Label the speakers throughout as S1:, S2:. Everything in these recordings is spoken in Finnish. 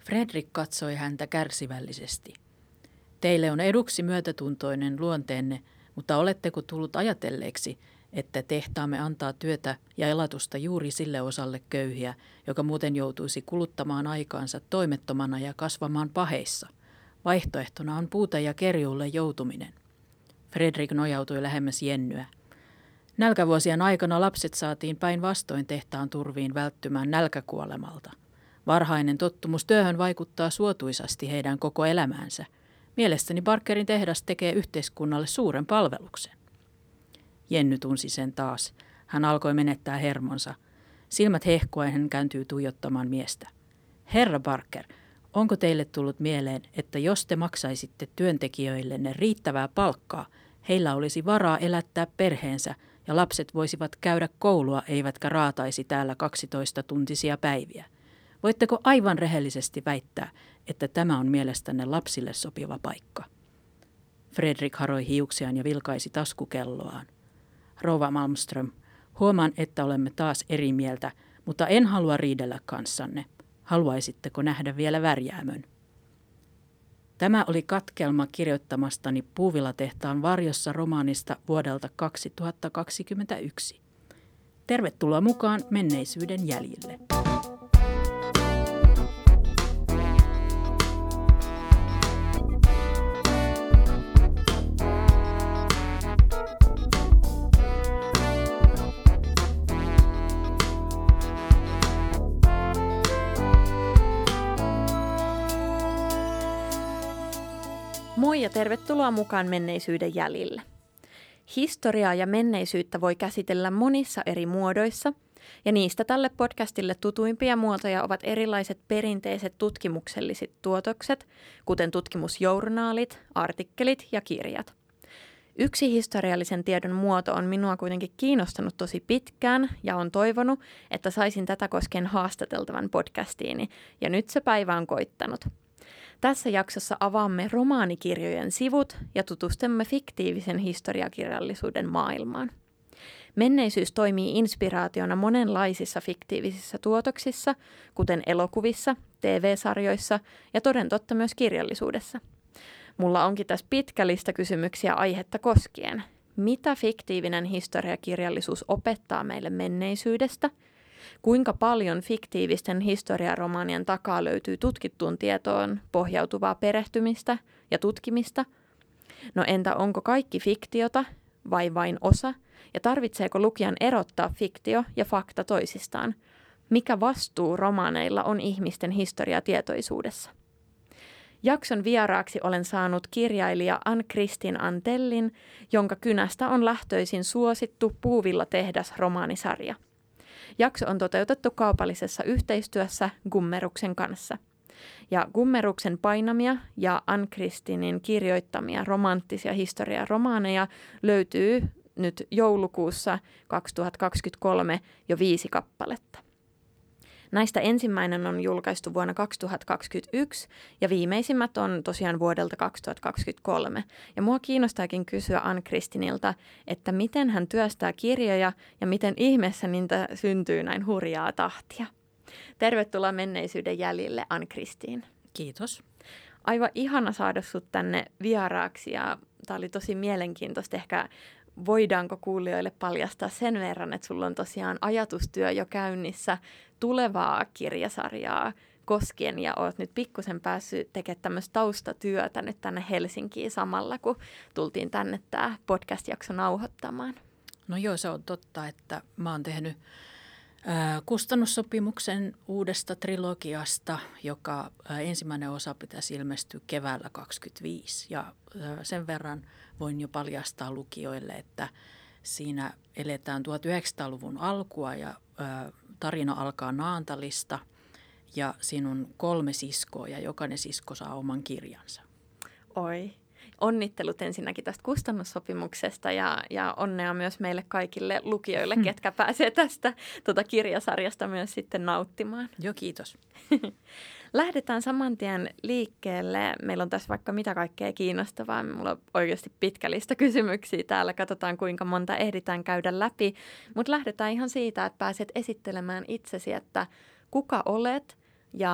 S1: Fredrik katsoi häntä kärsivällisesti. Teille on eduksi myötätuntoinen luonteenne, mutta oletteko tullut ajatelleeksi, että tehtaamme antaa työtä ja elatusta juuri sille osalle köyhiä, joka muuten joutuisi kuluttamaan aikaansa toimettomana ja kasvamaan paheissa? Vaihtoehtona on puute ja kerjuulle joutuminen. Fredrik nojautui lähemmäs Jennyä. Nälkävuosien aikana lapset saatiin päinvastoin tehtaan turviin välttymään nälkäkuolemalta. Varhainen tottumus työhön vaikuttaa suotuisasti heidän koko elämäänsä. Mielestäni Barkerin tehdas tekee yhteiskunnalle suuren palveluksen. Jenny tunsi sen taas. Hän alkoi menettää hermonsa. Silmät hehkuen hän kääntyi tuijottamaan miestä. Herra Barker, onko teille tullut mieleen, että jos te maksaisitte työntekijöillenne riittävää palkkaa, heillä olisi varaa elättää perheensä ja lapset voisivat käydä koulua eivätkä raataisi täällä 12-tuntisia päiviä? Voitteko aivan rehellisesti väittää, että tämä on mielestänne lapsille sopiva paikka? Fredrik haroi hiuksiaan ja vilkaisi taskukelloaan. Rouva Malmström, huomaan, että olemme taas eri mieltä, mutta en halua riidellä kanssanne. Haluaisitteko nähdä vielä värjäämön? Tämä oli katkelma kirjoittamastani Puuvilatehtaan varjossa romaanista vuodelta 2021. Tervetuloa mukaan menneisyyden jäljille.
S2: Moi ja tervetuloa mukaan menneisyyden jäljille. Historiaa ja menneisyyttä voi käsitellä monissa eri muodoissa, ja niistä tälle podcastille tutuimpia muotoja ovat erilaiset perinteiset tutkimukselliset tuotokset, kuten tutkimusjournaalit, artikkelit ja kirjat. Yksi historiallisen tiedon muoto on minua kuitenkin kiinnostanut tosi pitkään ja on toivonut, että saisin tätä koskien haastateltavan podcastiini, ja nyt se päivä on koittanut. Tässä jaksossa avaamme romaanikirjojen sivut ja tutustumme fiktiivisen historiakirjallisuuden maailmaan. Menneisyys toimii inspiraationa monenlaisissa fiktiivisissä tuotoksissa, kuten elokuvissa, TV-sarjoissa ja toden totta myös kirjallisuudessa. Mulla onkin tässä pitkä lista kysymyksiä aihetta koskien. Mitä fiktiivinen historiakirjallisuus opettaa meille menneisyydestä? Kuinka paljon fiktiivisten historiaromaanien takaa löytyy tutkittuun tietoon pohjautuvaa perehtymistä ja tutkimista? No entä onko kaikki fiktiota vai vain osa? Ja tarvitseeko lukijan erottaa fiktio ja fakta toisistaan? Mikä vastuu romaaneilla on ihmisten historiatietoisuudessa? Jakson vieraaksi olen saanut kirjailija Ann-Kristin Antellin, jonka kynästä on lähtöisin suosittu Puuvillatehdas romaanisarja. Jakso on toteutettu kaupallisessa yhteistyössä Gummeruksen kanssa. Ja Gummeruksen painamia ja Ann-Kristinin kirjoittamia romanttisia historiaromaaneja löytyy nyt joulukuussa 2023 jo 5 kappaletta. Näistä ensimmäinen on julkaistu vuonna 2021 ja viimeisimmät on tosiaan vuodelta 2023. Ja mua kiinnostaakin kysyä Ann-Kristinilta, että miten hän työstää kirjoja ja miten ihmeessä niitä syntyy näin hurjaa tahtia. Tervetuloa menneisyyden jäljille, Ann-Kristin.
S1: Kiitos.
S2: Aivan ihana saada sut tänne vieraaksi ja tää oli tosi mielenkiintoista. Ehkä voidaanko kuulijoille paljastaa sen verran, että sulla on tosiaan ajatustyö jo käynnissä tulevaa kirjasarjaa koskien ja oot nyt pikkusen päässyt tekemään tämmöistä taustatyötä nyt tänne Helsinkiin samalla, kun tultiin tänne tämä podcast-jakso nauhoittamaan.
S1: No joo, se on totta, että mä oon tehnyt kustannussopimuksen uudesta trilogiasta, joka ensimmäinen osa pitäisi ilmestyä keväällä 2025. Ja sen verran voin jo paljastaa lukijoille, että siinä eletään 1900-luvun alkua ja tarina alkaa Naantalista ja siinä on 3 siskoa ja jokainen sisko saa oman kirjansa.
S2: Oi. Onnittelut ensinnäkin tästä kustannussopimuksesta ja onnea myös meille kaikille lukijoille, ketkä pääsee tästä kirjasarjasta myös sitten nauttimaan.
S1: Joo, kiitos.
S2: Lähdetään saman tien liikkeelle. Meillä on tässä vaikka mitä kaikkea kiinnostavaa. Mulla on oikeasti pitkä lista kysymyksiä täällä. Katsotaan, kuinka monta ehditään käydä läpi. Mutta lähdetään ihan siitä, että pääset esittelemään itsesi, että kuka olet ja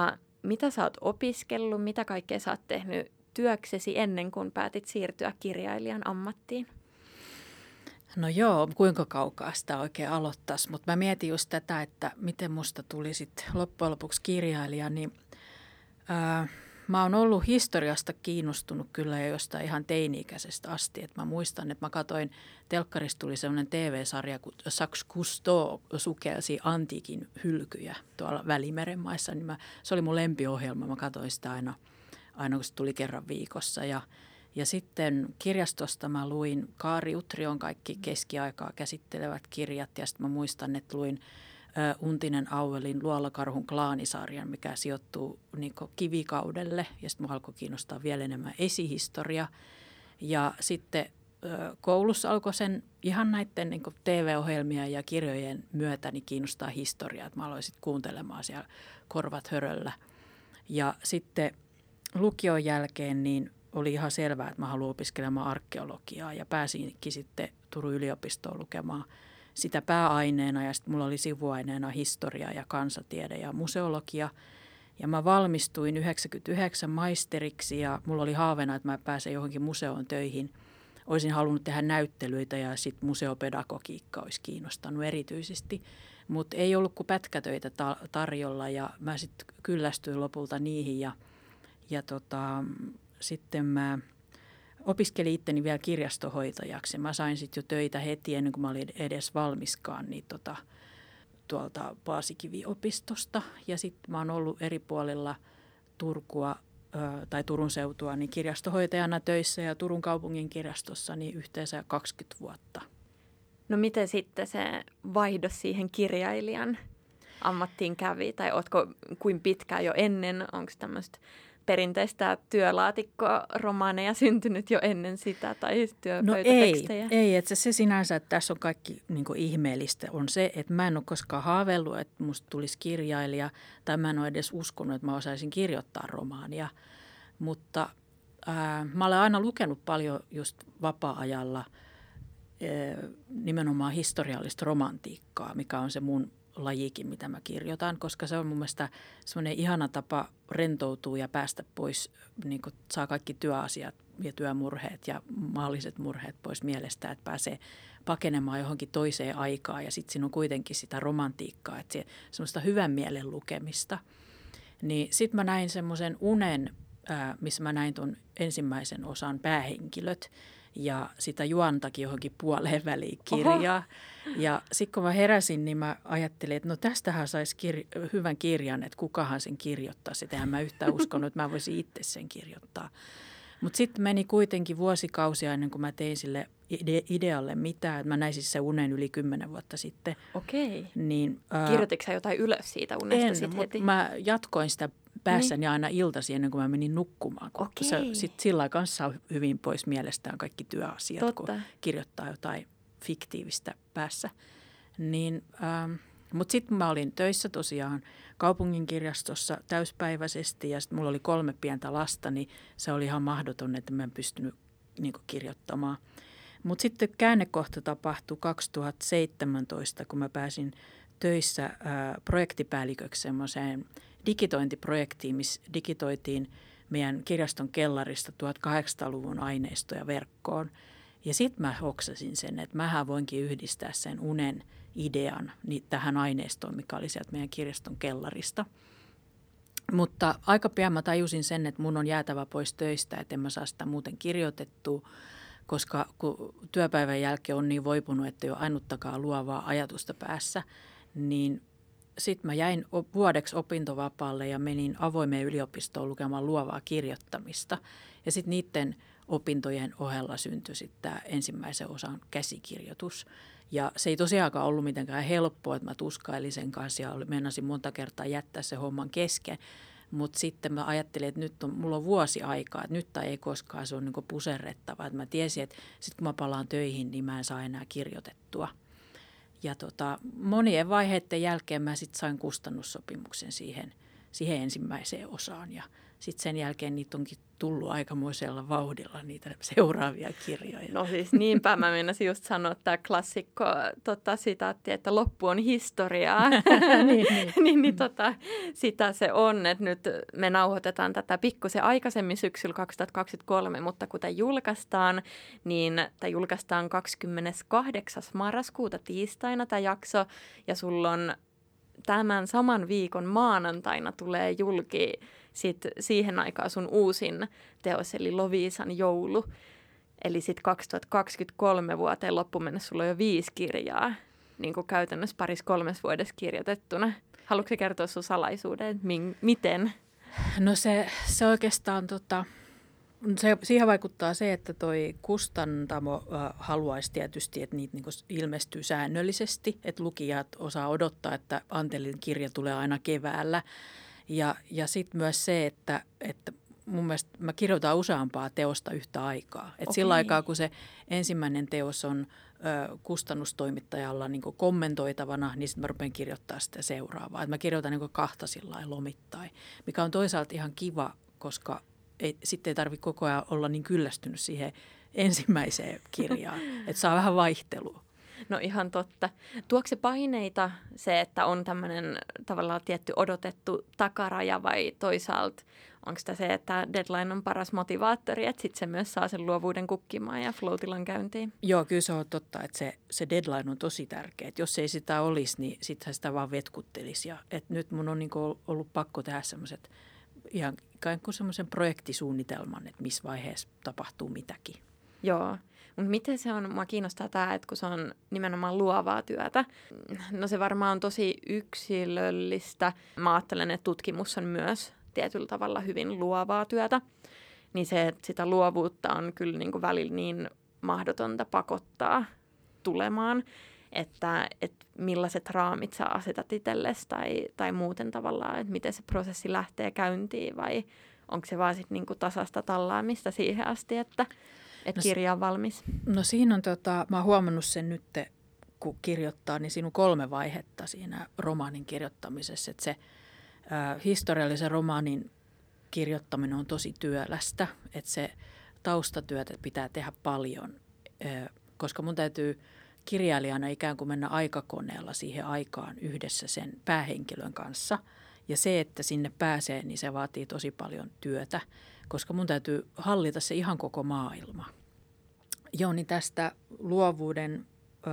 S2: mitä sä oot opiskellut, mitä kaikkea sä oot tehnyt työksesi ennen kuin päätit siirtyä kirjailijan ammattiin?
S1: No joo, kuinka kaukaa sitä oikein aloittaisi, mutta mä mietin just tätä, että miten musta tuli sitten loppujen lopuksi kirjailija, niin mä oon ollut historiasta kiinnostunut kyllä jo jostain ihan teini-ikäisestä asti. Et mä muistan, että mä katsoin, telkkarista tuli sellainen TV-sarja, kun Jacques Cousteau sukelsi antiikin hylkyjä tuolla Välimeren maissa. Niin se oli mun lempiohjelma, mä katsoin sitä aina kun se tuli kerran viikossa. Ja sitten kirjastosta mä luin Kaari Utrion kaikki keskiaikaa käsittelevät kirjat ja sitten mä muistan, että luin Untinen Auelin Luolakarhun klaanisarjan, mikä sijoittuu niin kivikaudelle ja sitten mua alkoi kiinnostaa vielä enemmän esihistoria. Ja sitten koulussa alkoi sen ihan näiden niin TV-ohjelmien ja kirjojen myötä niin kiinnostaa historiaa, että mä aloin sitten kuuntelemaan siellä korvat höröllä. Ja sitten lukion jälkeen niin oli ihan selvää, että mä haluan opiskelemaan arkeologiaa ja pääsinkin sitten Turun yliopistoon lukemaan sitä pääaineena ja sitten mulla oli sivuaineena historia ja kansatiede ja museologia. Ja mä valmistuin 1999 maisteriksi ja mulla oli haaveena, että mä pääsen johonkin museoon töihin. Olisin halunnut tehdä näyttelyitä ja sitten museopedagogiikka olisi kiinnostanut erityisesti. Mutta ei ollut kuin pätkätöitä tarjolla ja mä sitten kyllästyin lopulta niihin ja sitten mä opiskelin itteni vielä kirjastohoitajaksi. Mä sain sitten jo töitä heti ennen kuin mä olin edes valmiskaan niin tuolta Paasikiviopistosta. Ja sitten mä oon ollut eri puolilla Turkua tai Turun seutua niin kirjastohoitajana töissä ja Turun kaupungin kirjastossa niin yhteensä 20 vuotta.
S2: No miten sitten se vaihdos siihen kirjailijan ammattiin kävi? Tai ootko kuin pitkään jo ennen? Onko tämmöistä perinteistä työlaatikkoromaaneja syntynyt jo ennen sitä tai työpöytätekstejä?
S1: No ei, että se sinänsä, että tässä on kaikki niin kuin ihmeellistä, on se, että mä en ole koskaan haaveillut, että musta tulisi kirjailija tai mä en ole edes uskonut, että mä osaisin kirjoittaa romaania, mutta mä olen aina lukenut paljon just vapaa-ajalla nimenomaan historiallista romantiikkaa, mikä on se mun lajikin, mitä mä kirjoitan, koska se on mun mielestä semmoinen ihana tapa rentoutua ja päästä pois, niin kuin saa kaikki työasiat ja työmurheet ja mahdolliset murheet pois mielestä, että pääsee pakenemaan johonkin toiseen aikaan ja sitten siinä on kuitenkin sitä romantiikkaa, että se, semmoista hyvän mielen lukemista. Niin sitten mä näin semmoisen unen, missä mä näin tuon ensimmäisen osan päähenkilöt ja sitä juontakin johonkin puoleen väliin kirjaa. Oho. Ja sitten kun mä heräsin, niin mä ajattelin, että no tästähän saisi hyvän kirjan, että kukahan sen kirjoittaisi. Eihän mä yhtään uskonut, että mä voisin itse sen kirjoittaa. Mutta sitten meni kuitenkin vuosikausia ennen kuin mä tein sille idealle mitään. Mä näin siis sen unen yli 10 vuotta sitten.
S2: Okei.
S1: Niin,
S2: kirjoititko sä jotain ylös siitä unesta sitten heti?
S1: Mä jatkoin sitä päässäni aina iltaisin ennen kuin mä menin nukkumaan. Se sitten sillä kanssa on hyvin pois mielestään kaikki työasiat, totta, kun kirjoittaa jotain fiktiivistä päässä. Niin, mutta sitten mä olin töissä tosiaan kaupungin kirjastossa täyspäiväisesti ja sitten mulla oli 3 pientä lasta, niin se oli ihan mahdoton, että mä en pystynyt niin kuin kirjoittamaan. Mutta sitten käännekohta tapahtui 2017, kun mä pääsin töissä projektipäälliköksi semmoiseen digitointiprojektiin, missä digitoitiin meidän kirjaston kellarista 1800-luvun aineistoja verkkoon. Ja sitten mä hoksasin sen, että mähän voinkin yhdistää sen unen idean tähän aineistoon, mikä oli sieltä meidän kirjaston kellarista. Mutta aika pian mä tajusin sen, että mun on jäätävä pois töistä, että en mä saa sitä muuten kirjoitettua, koska kun työpäivän jälkeen on niin voipunut, että ei ole ainuttakaan luovaa ajatusta päässä, niin sitten mä jäin vuodeksi opintovapaalle ja menin avoimeen yliopistoon lukemaan luovaa kirjoittamista. Ja sitten niiden opintojen ohella syntyi sitten tämä ensimmäisen osan käsikirjoitus. Ja se ei tosiaankaan ollut mitenkään helppoa, että mä tuskailin sen kanssa ja meinasin monta kertaa jättää se homman kesken. Mutta sitten mä ajattelin, että nyt mulla on vuosi aikaa, että nyt tai ei koskaan, se on niin kuin puserrettava. Että mä tiesin, että sitten kun mä palaan töihin, niin mä en saa enää kirjoitettua. Ja monien vaiheiden jälkeen mä sitten sain kustannussopimuksen siihen ensimmäiseen osaan. Ja sitten sen jälkeen niitä onkin tullut aikamoisella vauhdilla niitä seuraavia kirjoja.
S2: No siis niinpä mä meinasin just sanoa tämä klassikko sitaatti, että loppu on historiaa. niin, sitä se on, että nyt me nauhoitetaan tätä pikkusen aikaisemmin syksyllä 2023, mutta kun tämä julkaistaan, niin tämä julkaistaan 28. marraskuuta tiistaina tämä jakso, ja sulla on tämän saman viikon maanantaina tulee julki siihen aikaan sun uusin teos, eli Loviisan joulu. Eli sitten 2023 vuoteen loppuun mennessä sulla on jo 5 kirjaa, niin kuin käytännössä 2-3 vuodessa kirjoitettuna. Haluatko kertoa sun salaisuuden, miten?
S1: No se oikeastaan, siihen vaikuttaa se, että toi kustantamo haluaisi tietysti, että niitä niinku ilmestyy säännöllisesti, että lukijat osaa odottaa, että Antelin kirja tulee aina keväällä. Ja sitten myös se, että mun mielestä mä kirjoitan useampaa teosta yhtä aikaa. Et sillä aikaa, kun se ensimmäinen teos on kustannustoimittajalla niin kuin kommentoitavana, niin sitten mä rupean kirjoittaa sitä seuraavaa. Et mä kirjoitan niin kuin 2 sillain lomittain, mikä on toisaalta ihan kiva, koska sitten ei tarvitse koko ajan olla niin kyllästynyt siihen ensimmäiseen kirjaan, että saa vähän vaihtelua.
S2: No ihan totta. Tuoko se paineita se, että on tämmöinen tavallaan tietty odotettu takaraja, vai toisaalta onko sitä se, että deadline on paras motivaattori, että sitten se myös saa sen luovuuden kukkimaan ja flow-tilan käyntiin?
S1: Joo, kyllä se on totta, että se deadline on tosi tärkeä. Että jos ei sitä olisi, niin sittenhän sitä vaan vetkuttelisi. Ja, että nyt mun on niinku ollut pakko tehdä semmoiset ihan ikään kuin semmoisen projektisuunnitelman, että missä vaiheessa tapahtuu mitäkin.
S2: Joo. Mutta miten se on, mua kiinnostaa tämä, että kun se on nimenomaan luovaa työtä, no se varmaan on tosi yksilöllistä. Mä ajattelen, että tutkimus on myös tietyllä tavalla hyvin luovaa työtä, niin se, että sitä luovuutta on kyllä niin kuin välillä niin mahdotonta pakottaa tulemaan, että millaiset raamit sä asetat itsellesi tai muuten tavallaan, että miten se prosessi lähtee käyntiin, vai onko se vaan sitten niin kuin tasasta tallaamista siihen asti, että kirja on valmis? No
S1: siinä on, mä oon huomannut sen nyt, kun kirjoittaa, niin siinä on 3 vaihetta siinä romaanin kirjoittamisessa. Että se historiallisen romaanin kirjoittaminen on tosi työlästä, että se taustatyötä pitää tehdä paljon, koska mun täytyy kirjailijana ikään kuin mennä aikakoneella siihen aikaan yhdessä sen päähenkilön kanssa. Ja se, että sinne pääsee, niin se vaatii tosi paljon työtä, koska mun täytyy hallita se ihan koko maailma. Joo, niin tästä luovuuden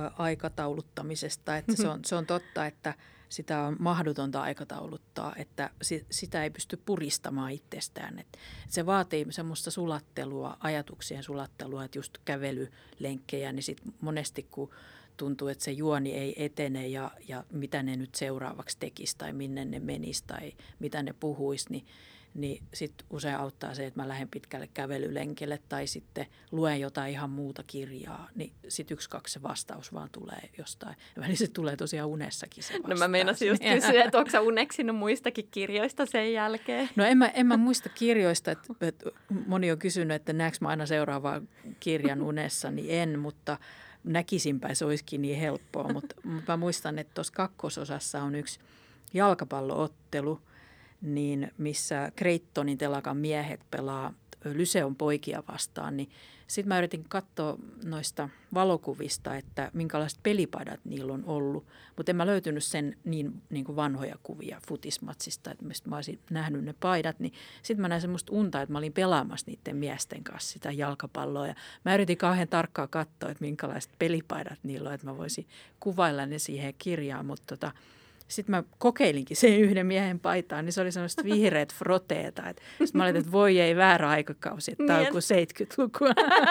S1: aikatauluttamisesta, että se on totta, että sitä on mahdotonta aikatauluttaa, että sitä ei pysty puristamaan itsestään. Että se vaatii semmoista sulattelua, ajatuksien sulattelua, että just kävelylenkkejä, niin sitten monesti kun tuntuu, että se juoni ei etene ja mitä ne nyt seuraavaksi tekisi tai minne ne menisi tai mitä ne puhuisi, niin sitten usein auttaa se, että mä lähden pitkälle kävelylenkille tai sitten luen jotain ihan muuta kirjaa, niin sitten 1-2 se vastaus vaan tulee jostain. Ja välillä se tulee tosiaan unessakin se vastaus.
S2: No mä meinasin just kysyä, että onko sä uneksinut muistakin kirjoista sen jälkeen?
S1: No en mä muista kirjoista, että moni on kysynyt, että näekö mä aina seuraavaan kirjan unessa, niin en, mutta näkisinpä se olisikin niin helppoa. Mutta mä muistan, että tuossa 2. osassa on yksi jalkapalloottelu, niin missä Creightonin telakan miehet pelaa Lyseon poikia vastaan, niin sitten mä yritin katsoa noista valokuvista, että minkälaiset pelipaidat niillä on ollut, mutta en mä löytynyt sen niin kuin vanhoja kuvia futismatsista, että mistä mä olisin nähnyt ne paidat, niin sitten mä näin semmoista unta, että mä olin pelaamassa niiden miesten kanssa sitä jalkapalloa, ja mä yritin kauhean tarkkaan katsoa, että minkälaiset pelipaidat niillä on, että mä voisin kuvailla ne siihen kirjaan, mutta sitten mä kokeilinkin sen yhden miehen paitaan, niin se oli semmoista vihreät froteeta. Sitten mä olin, että voi ei, väärä aikakausi, että tämä on kuin 70-lukua.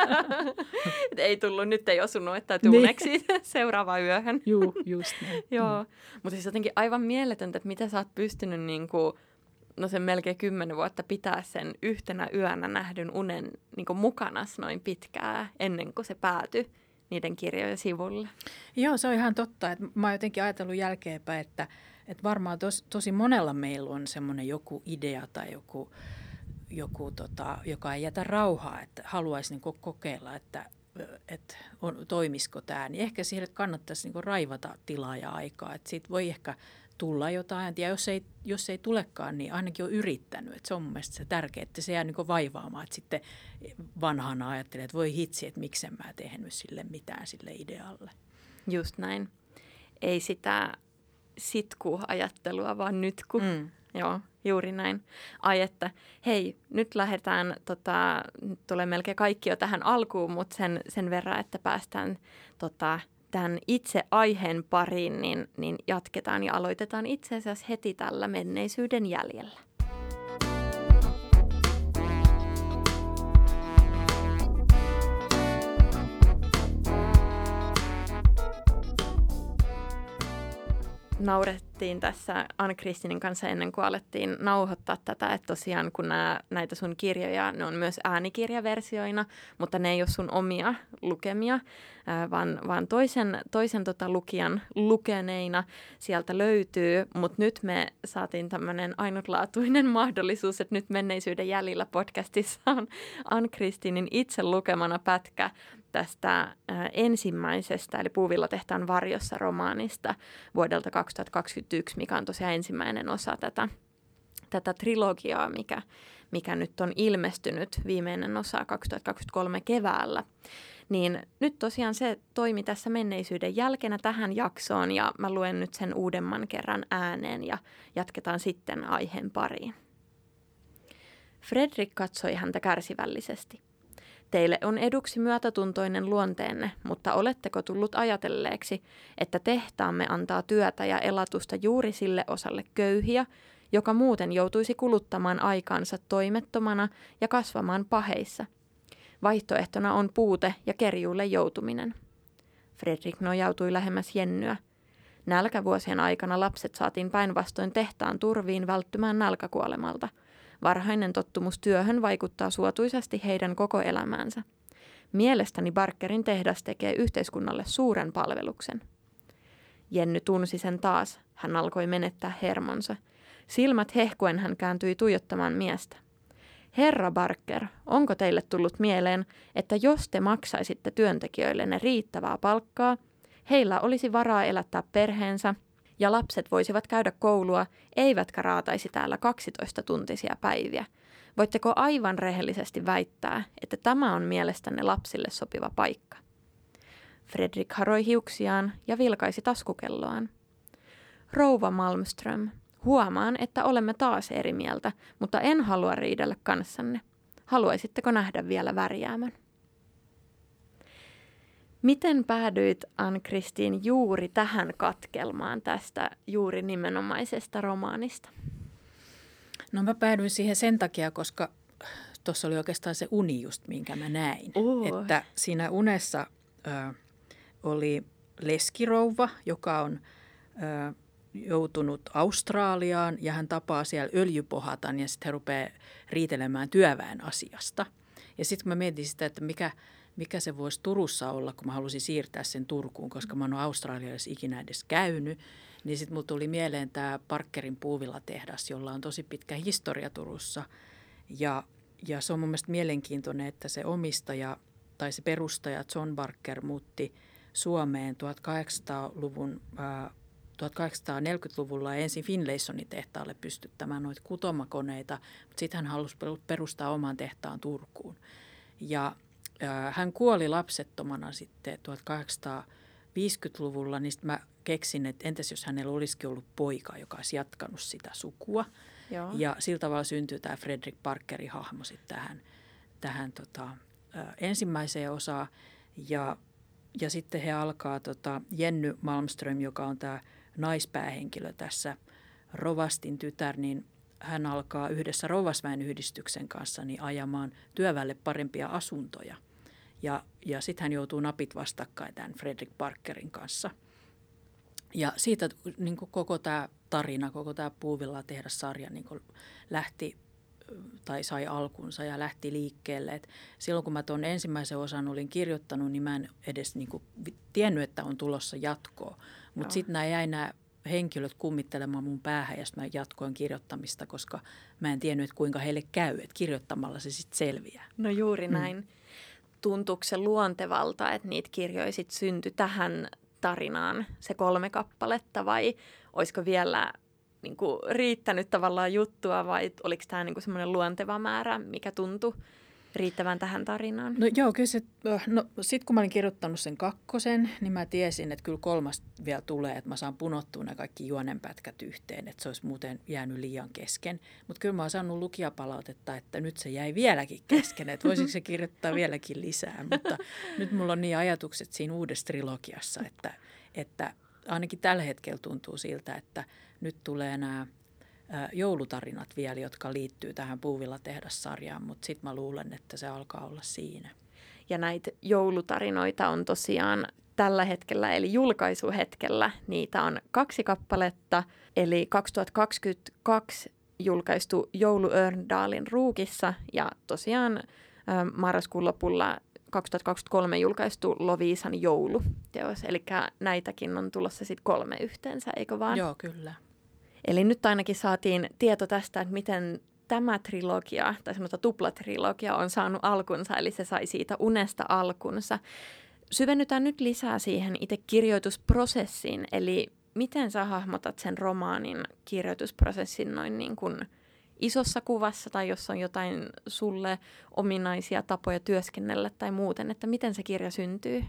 S2: Ei tullut, nyt ei osunut, että tunneksi seuraavaan yöhön.
S1: Juu, just näin.
S2: Joo, mutta siis jotenkin aivan mieletöntä, että miten sä oot pystynyt sen melkein 10 vuotta pitää sen yhtenä yönä nähdyn unen mukanas noin pitkään ennen kuin se päätyi niiden kirjojen sivulle. Joo,
S1: se on ihan totta. Että mä oon jotenkin ajatellut jälkeenpäin, että varmaan tosi monella meillä on semmoinen joku idea tai joku joka ei jätä rauhaa, että haluaisi kokeilla, että toimisiko tämä. Niin ehkä siihen kannattaisi raivata tilaa ja aikaa. Että siitä voi ehkä tulla jotain. Ja jos ei tulekaan, niin ainakin on yrittänyt. Että se on mun mielestä se tärkeää, että se jää niin kuin vaivaamaan. Että sitten vanhana ajattelee, että voi hitsi, että miksen mä tehnyt sille mitään sille idealle.
S2: Just näin. Ei sitä sitku-ajattelua, vaan nytku. Joo, juuri näin. Ai että, hei, nyt lähdetään, nyt tulee melkein kaikki jo tähän alkuun, mutta sen verran, että päästään tämän itse aiheen pariin, niin jatketaan ja aloitetaan itse asiassa heti tällä menneisyyden jäljellä. Naurettiin tässä Ann-Kristinin kanssa ennen kuin alettiin nauhoittaa tätä, että tosiaan kun näitä sun kirjoja, ne on myös äänikirjaversioina, mutta ne ei ole sun omia lukemia, vaan toisen lukijan lukeneina sieltä löytyy, mutta nyt me saatiin tämmöinen ainutlaatuinen mahdollisuus, että nyt Menneisyyden jäljillä podcastissa on Ann-Kristinin itse lukemana pätkä tästä ensimmäisestä, eli Puuvillotehtaan varjossa -romaanista vuodelta 2021, mikä on tosiaan ensimmäinen osa tätä trilogiaa, mikä nyt on ilmestynyt, viimeinen osa 2023 keväällä. Niin nyt tosiaan se toimi tässä menneisyyden jälkeenä tähän jaksoon, ja mä luen nyt sen uudemman kerran ääneen ja jatketaan sitten aiheen pariin. Fredrik katsoi häntä kärsivällisesti. Teille on eduksi myötätuntoinen luonteenne, mutta oletteko tullut ajatelleeksi, että tehtaamme antaa työtä ja elatusta juuri sille osalle köyhiä, joka muuten joutuisi kuluttamaan aikaansa toimettomana ja kasvamaan paheissa? Vaihtoehtona on puute ja kerjuulle joutuminen. Fredrik nojautui lähemmäs Jennyä. Nälkävuosien aikana lapset saatiin päinvastoin tehtaan turviin välttymään nälkäkuolemalta. Varhainen tottumus työhön vaikuttaa suotuisasti heidän koko elämäänsä. Mielestäni Barkerin tehdas tekee yhteiskunnalle suuren palveluksen. Jenny tunsi sen taas. Hän alkoi menettää hermonsa. Silmät hehkuen hän kääntyi tuijottamaan miestä. Herra Barker, onko teille tullut mieleen, että jos te maksaisitte työntekijöillenne riittävää palkkaa, heillä olisi varaa elättää perheensä, ja lapset voisivat käydä koulua, eivätkä raataisi täällä 12-tuntisia päiviä. Voitteko aivan rehellisesti väittää, että tämä on mielestänne lapsille sopiva paikka? Fredrik haroi hiuksiaan ja vilkaisi taskukelloaan. Rouva Malmström, huomaan, että olemme taas eri mieltä, mutta en halua riidellä kanssanne. Haluaisitteko nähdä vielä värjäämän? Miten päädyit, Ann-Kristin, juuri tähän katkelmaan tästä juuri nimenomaisesta romaanista?
S1: No mä päädyin siihen sen takia, koska tuossa oli oikeastaan se uni just, minkä mä näin. Että siinä unessa oli leskirouva, joka on joutunut Australiaan ja hän tapaa siellä öljypohatan ja sitten he rupeaa riitelemään työväen asiasta. Ja sitten kun mä mietin sitä, että mikä se voisi Turussa olla, kun mä halusin siirtää sen Turkuun, koska mä en ole Australiassa ikinä edes käynyt, niin sitten mulla tuli mieleen tämä Barkerin puuvillatehdas, jolla on tosi pitkä historia Turussa. Ja se on mun mielestä mielenkiintoinen, että se omistaja tai se perustaja John Barker muutti Suomeen 1840-luvulla ensin Finlaysonin tehtaalle pystyttämään noita kutomakoneita, mutta sitten hän halusi perustaa oman tehtaan Turkuun. Ja hän kuoli lapsettomana sitten 1850-luvulla, niin mä keksin, että entäs jos hänellä olisikin ollut poika, joka olisi jatkanut sitä sukua. Joo. Ja sillä tavalla syntyy tämä Fredrik Barkerin hahmo sitten tähän ensimmäiseen osaan. Ja sitten he alkaa, Jenny Malmström, joka on tämä naispäähenkilö tässä, rovastin tytär, niin hän alkaa yhdessä Rovasväen-yhdistyksen kanssa niin ajamaan työväelle parempia asuntoja. Ja sitten hän joutuu napit vastakkain tämän Fredrik Barkerin kanssa. Ja siitä niin koko tämä tarina, koko tämä Puuvillatehdas-sarja niin lähti tai sai alkunsa ja lähti liikkeelle. Et silloin kun mä tuon ensimmäisen osan olin kirjoittanut, niin mä en edes niin tiennyt, että on tulossa jatkoa. Mutta sitten jäi nämä henkilöt kummittelemaan mun päähän ja sitten mä jatkoin kirjoittamista, koska mä en tiennyt, että kuinka heille käy, että kirjoittamalla se sitten selviää.
S2: No juuri näin. Tuntuuko se luontevalta, että niitä kirjoja sitten syntyi tarinaan se 3 kappaletta vai olisiko vielä niin kuin riittänyt tavallaan juttua vai oliko tämä niin kuin semmoinen luonteva määrä, mikä tuntui riittävän tähän tarinaan?
S1: No joo, kyllä se, sit kun mä olin kirjoittanut sen 2, niin mä tiesin, että kyllä 3 vielä tulee, että mä saan punottua ne kaikki juonenpätkät yhteen, että se olisi muuten jäänyt liian kesken. Mutta kyllä mä oon saanut lukijapalautetta, että nyt se jäi vieläkin kesken, että voisiko se kirjoittaa vieläkin lisää. Mutta nyt mulla on niin ajatukset siinä uudessa trilogiassa, että ainakin tällä hetkellä tuntuu siltä, että nyt tulee nämä joulutarinat vielä, jotka liittyy tähän Puuvilla-tehdas-sarjaan, mutta sitten mä luulen, että se alkaa olla siinä.
S2: Ja näitä joulutarinoita on tosiaan tällä hetkellä, eli julkaisuhetkellä, niitä on 2 kappaletta, eli 2022 julkaistu Joulu Örndalin Ruukissa ja tosiaan marraskuun lopulla 2023 julkaistu Loviisan jouluteos, eli näitäkin on tulossa sitten 3 yhteensä, eikö vaan?
S1: Joo, kyllä.
S2: Eli nyt ainakin saatiin tieto tästä, että miten tämä trilogia, tai sanotaan tuplatrilogia, on saanut alkunsa, eli se sai siitä unesta alkunsa. Syvennytään nyt lisää siihen itse kirjoitusprosessiin, eli miten sä hahmotat sen romaanin kirjoitusprosessin noin niin kuin isossa kuvassa, tai jos on jotain sulle ominaisia tapoja työskennellä tai muuten, että miten se kirja syntyy?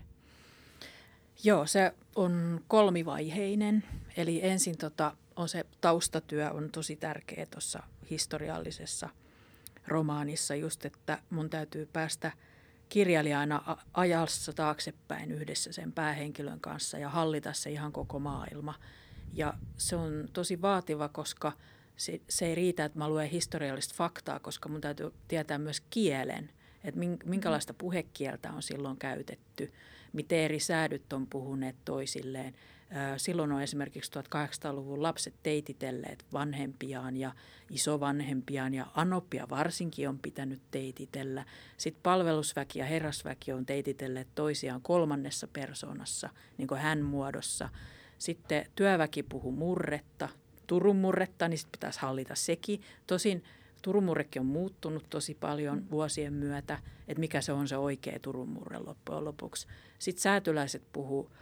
S1: Joo, se on 3-vaiheinen, eli ensin on se taustatyö on tosi tärkeä tuossa historiallisessa romaanissa just, että mun täytyy päästä kirjailijana ajassa taaksepäin yhdessä sen päähenkilön kanssa ja hallita se ihan koko maailma. Ja se on tosi vaativa, koska se ei riitä, että mä luen historiallista faktaa, koska mun täytyy tietää myös kielen, että minkälaista puhekieltä on silloin käytetty, miten eri säädyt on puhuneet toisilleen. Silloin on esimerkiksi 1800-luvun lapset teititelleet vanhempiaan ja isovanhempiaan ja anoppia varsinkin on pitänyt teititellä. Sitten palvelusväki ja herrasväki on teititelleet toisiaan 3. persoonassa, niin kuin hän-muodossa. Sitten työväki puhuu murretta, Turun murretta, niin sitten pitäisi hallita sekin. Tosin Turun murrekin on muuttunut tosi paljon vuosien myötä, että mikä se on se oikea Turun murre loppujen lopuksi. Sitten säätyläiset puhuu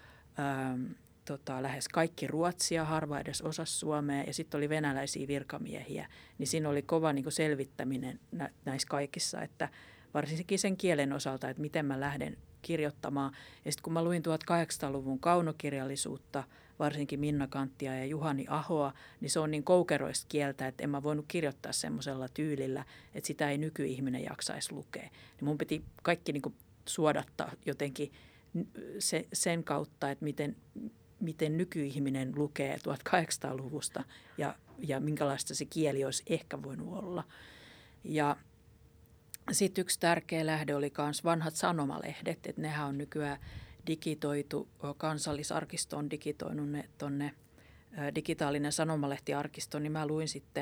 S1: lähes kaikki ruotsia, harva edes osasi suomea ja sitten oli venäläisiä virkamiehiä. Niin siinä oli kova niin kuin selvittäminen näissä kaikissa, että varsinkin sen kielen osalta, että miten mä lähden kirjoittamaan. Ja sitten kun mä luin 1800-luvun kaunokirjallisuutta, varsinkin Minna Kanttia ja Juhani Ahoa, niin se on niin koukeroista kieltä, että en mä voinut kirjoittaa semmoisella tyylillä, että sitä ei nykyihminen jaksaisi lukea. Niin mun piti kaikki niin kuin suodattaa jotenkin sen kautta, että miten nykyihminen lukee 1800-luvusta ja minkälaista se kieli olisi ehkä voinut olla. Ja sitten yksi tärkeä lähde oli myös vanhat sanomalehdet, että nehän on nykyään digitoitu, Kansallisarkisto on digitoinut ne tuonne digitaalinen sanomalehtiarkisto, niin mä luin sitten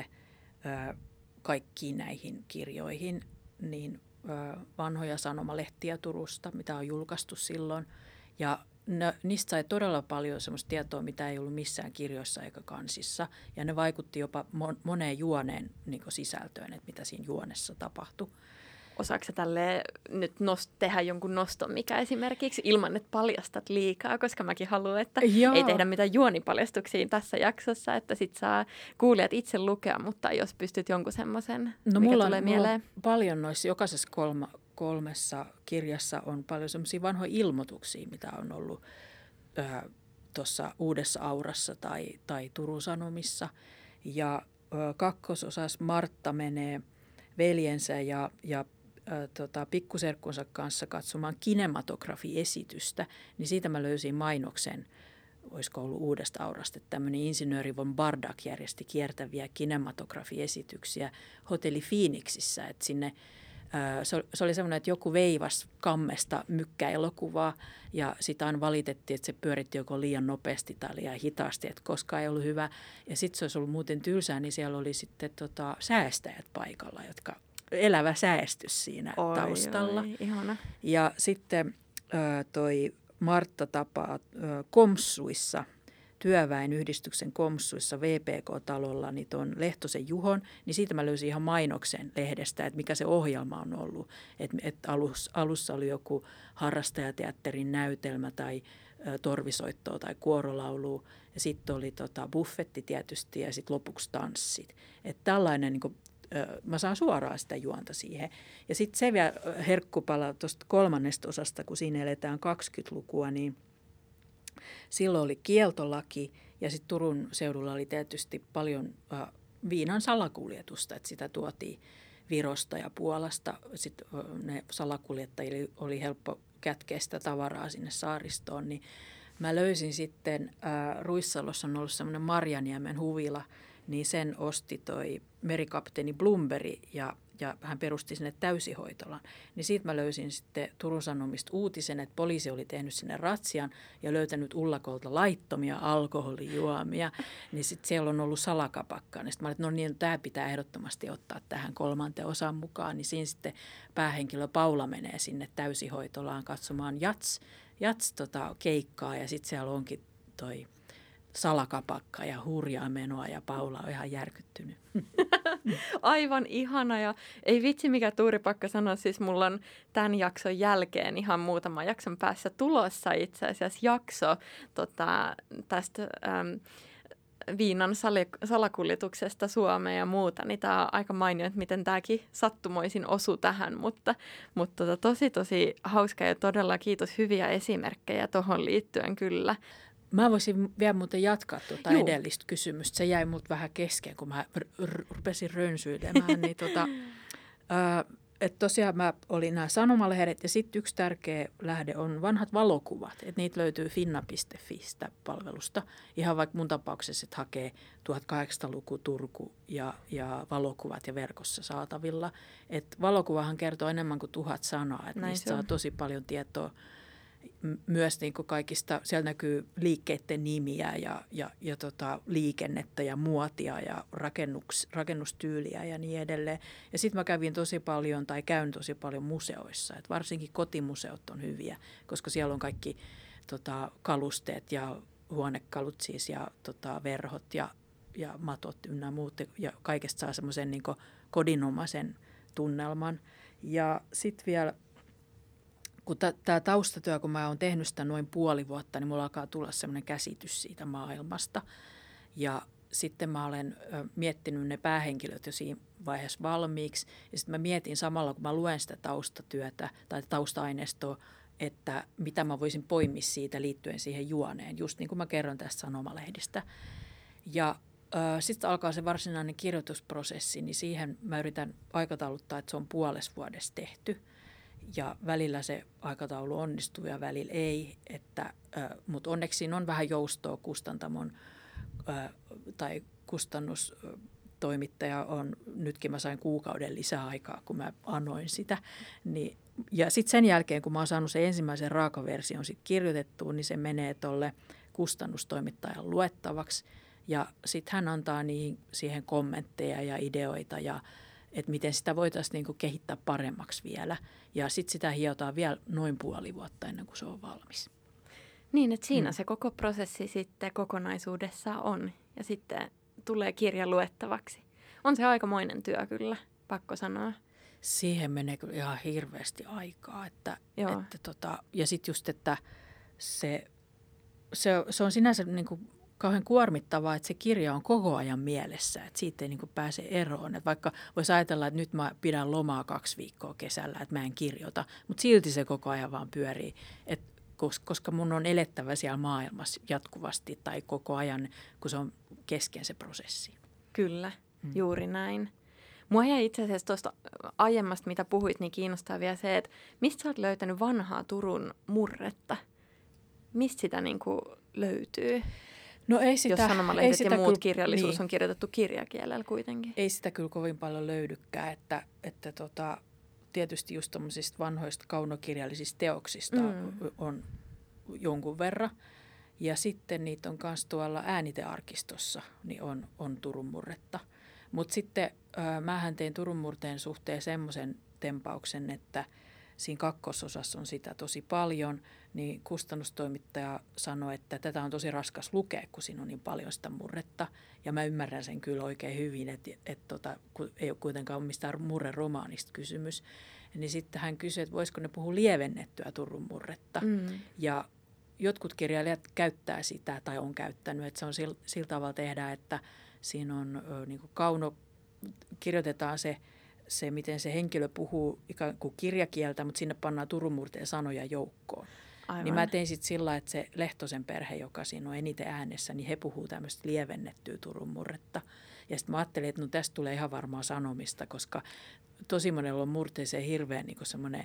S1: kaikkiin näihin kirjoihin niin vanhoja sanomalehtiä Turusta, mitä on julkaistu silloin. Ja niistä sai todella paljon sellaista tietoa, mitä ei ollut missään kirjoissa eikä kansissa. Ja ne vaikutti jopa moneen juoneen niin kuin sisältöön, että mitä siinä juonessa tapahtui.
S2: Osaatko sä tälleen nyt tehdä jonkun noston, mikä esimerkiksi ilman, että paljastat liikaa, koska mäkin haluan, että ei tehdä mitään juonipaljastuksia tässä jaksossa, että sit saa kuulijat itse lukea, mutta jos pystyt jonkun semmoisen, mikä tulee mieleen.
S1: Mulla on paljon noissa jokaisessa 3 kirjassa on paljon semmoisia vanhoja ilmoituksia, mitä on ollut tuossa Uudessa Aurassa tai Turun Sanomissa. Ja 2. osassa Martta menee veljensä ja pikkuserkkunsa kanssa katsomaan kinematografiesitystä, niin siitä mä löysin mainoksen, olisiko ollut Uudesta Aurasta, että tämmöinen insinööri von Bardak järjesti kiertäviä kinematografiesityksiä Hotelli Phoenixissä, että sinne se oli semmoinen, että joku veivasi kammesta mykkäelokuvaa ja sitä aina valitettiin, että se pyöritti joko liian nopeasti tai liian hitaasti, että koskaan ei ollut hyvä. Ja sitten se olisi ollut muuten tylsää, niin siellä oli sitten säästäjät paikalla, jotka elävä säästys siinä taustalla.
S2: Ihana.
S1: Ja sitten toi Martta tapaa Komsuissa työväenyhdistyksen komssuissa VPK-talolla niin tuon Lehtosen Juhon, niin siitä mä löysin ihan mainoksen lehdestä, että mikä se ohjelma on ollut. Että alussa oli joku harrastajateatterin näytelmä tai torvisoittoa tai kuorolaulua ja sitten oli buffetti tietysti ja sitten lopuksi tanssit. Että tällainen niin kuin, mä saan suoraan sitä juonta siihen. Ja sitten se vielä herkkupala tuosta 3. osasta, kun siinä eletään 20-lukua, niin silloin oli kieltolaki ja sitten Turun seudulla oli tietysti paljon viinan salakuljetusta, että sitä tuotiin Virosta ja Puolasta. Sitten ne salakuljettajille oli helppo kätkeä sitä tavaraa sinne saaristoon, niin mä löysin sitten, Ruissalossa on ollut semmoinen Marjaniemen huvila, niin sen osti toi merikapteeni Blumberg ja hän perusti sinne täysihoitolan. Niin siitä mä löysin sitten Turun Sanomista uutisen, että poliisi oli tehnyt sinne ratsian ja löytänyt Ullakolta laittomia alkoholijuomia. Niin sitten siellä on ollut salakapakkaa. Niin sitten mä olin, että no niin, tämä pitää ehdottomasti ottaa tähän 3. osaan mukaan. Niin siinä sitten päähenkilö Paula menee sinne täysihoitolaan katsomaan keikkaa ja sitten siellä onkin toi salakapakka ja hurjaa menoa ja Paula on ihan järkyttynyt.
S2: Aivan ihana ja ei vitsi mikä Tuuri Pakka sanoi, siis mulla on tämän jakson jälkeen ihan muutama jakson päässä tulossa itse asiassa jakso tästä viinan salakuljetuksesta Suomeen ja muuta, niin tämä on aika mainio, että miten tämäkin sattumoisin osui tähän, mutta tosi hauska ja todella kiitos, hyviä esimerkkejä tuohon liittyen kyllä.
S1: Mä voisin vielä muuten jatkaa tuota edellistä kysymystä. Se jäi mut vähän kesken, kun mä rupesin rönsyilemään. Niin että tosiaan mä olin nämä sanomalehdet ja sitten yksi tärkeä lähde on vanhat valokuvat. Että niitä löytyy finna.fi-stä palvelusta. Ihan vaikka mun tapauksessa, että hakee 1800-luku Turku ja valokuvat ja verkossa saatavilla. Että valokuvahan kertoo enemmän kuin 1000 sanaa. Että niistä saa tosi paljon tietoa. Myös niin kuin kaikista, siellä näkyy liikkeiden nimiä ja liikennettä ja muotia ja rakennustyyliä ja niin edelleen. Ja sitten mä käyn tosi paljon museoissa. Et varsinkin kotimuseot on hyviä, koska siellä on kaikki kalusteet ja huonekalut siis ja verhot ja matot ynnä muut. Ja kaikesta saa semmoisen niin kuin kodinomaisen tunnelman. Ja sitten vielä kun tämä taustatyö, kun mä oon tehnyt sitä noin puoli vuotta, niin mulla alkaa tulla semmoinen käsitys siitä maailmasta. Ja sitten mä olen miettinyt ne päähenkilöt jo siinä vaiheessa valmiiksi. Ja sitten mä mietin samalla, kun mä luen sitä taustatyötä tai tausta-aineistoa, että mitä mä voisin poimia siitä liittyen siihen juoneen, just niin kuin mä kerron tästä sanomalehdistä. Ja sitten alkaa se varsinainen kirjoitusprosessi, niin siihen mä yritän aikatauluttaa, että se on puolessa vuodessa tehty. Ja välillä se aikataulu onnistuu ja välillä ei, mutta onneksi siinä on vähän joustoa kustantamon tai kustannustoimittaja on, nytkin mä sain kuukauden lisäaikaa, kun mä anoin sitä. Ja sitten sen jälkeen, kun mä oon saanut sen ensimmäisen raakaversion sit kirjoitettua, niin se menee tuolle kustannustoimittajan luettavaksi. Ja sitten hän antaa siihen kommentteja ja ideoita ja että miten sitä voitaisiin niinku kehittää paremmaksi vielä. Ja sitten sitä hiotaan vielä noin puoli vuotta ennen kuin se on valmis.
S2: Niin, että siinä se koko prosessi sitten kokonaisuudessaan on. Ja sitten tulee kirja luettavaksi. On se aikamoinen työ kyllä, pakko sanoa.
S1: Siihen menee kyllä ihan hirveästi aikaa. Ja sitten just, että se on sinänsä niinku kauhean kuormittavaa, että se kirja on koko ajan mielessä, että siitä ei niin kuin pääse eroon. Että vaikka voisi ajatella, että nyt mä pidän lomaa 2 viikkoa kesällä, että mä en kirjoita, mutta silti se koko ajan vaan pyörii, koska mun on elettävä siellä maailmassa jatkuvasti tai koko ajan, kun se on kesken se prosessi.
S2: Kyllä, juuri näin. Mua jäi itse asiassa tuosta aiemmasta, mitä puhuit, niin kiinnostaa vielä se, että mistä sä oot löytänyt vanhaa Turun murretta? Mistä sitä niin kuin löytyy?
S1: No ei sitä,
S2: jos sanomalehdet ja muut kirjallisuus
S1: niin,
S2: on kirjoitettu kirjakielellä kuitenkin.
S1: Ei sitä kyllä kovin paljon löydykään, että tietysti just tommosista vanhoista kaunokirjallisista teoksista on jonkun verran. Ja sitten niitä on myös tuolla äänitearkistossa, niin on Turun murretta. Mutta sitten mähän tein Turun murteen suhteen semmoisen tempauksen, että siinä kakkososassa on sitä tosi paljon, niin kustannustoimittaja sanoi, että tätä on tosi raskas lukea, kun siinä on niin paljon sitä murretta. Ja mä ymmärrän sen kyllä oikein hyvin, että kun ei ole kuitenkaan mistään murreromaanista kysymys. Niin sitten hän kysyi, että voisiko ne puhua lievennettyä Turun murretta. Ja jotkut kirjailijat käyttää sitä tai on käyttänyt, että se on sillä tavalla tehdä, että siinä on niin kuin kirjoitetaan se, miten se henkilö puhuu ikään kuin kirjakieltä, mutta sinne pannaan Turun murteen sanoja joukkoon.
S2: Aivan.
S1: Niin mä tein sitten sillä, että se Lehtosen perhe, joka siinä on eniten äänessä, niin he puhuu tämmöistä lievennettyä Turun murretta. Ja sitten mä ajattelin, että no tästä tulee ihan varmaa sanomista, koska tosi monella on murteeseen hirveän niin kuin semmoinen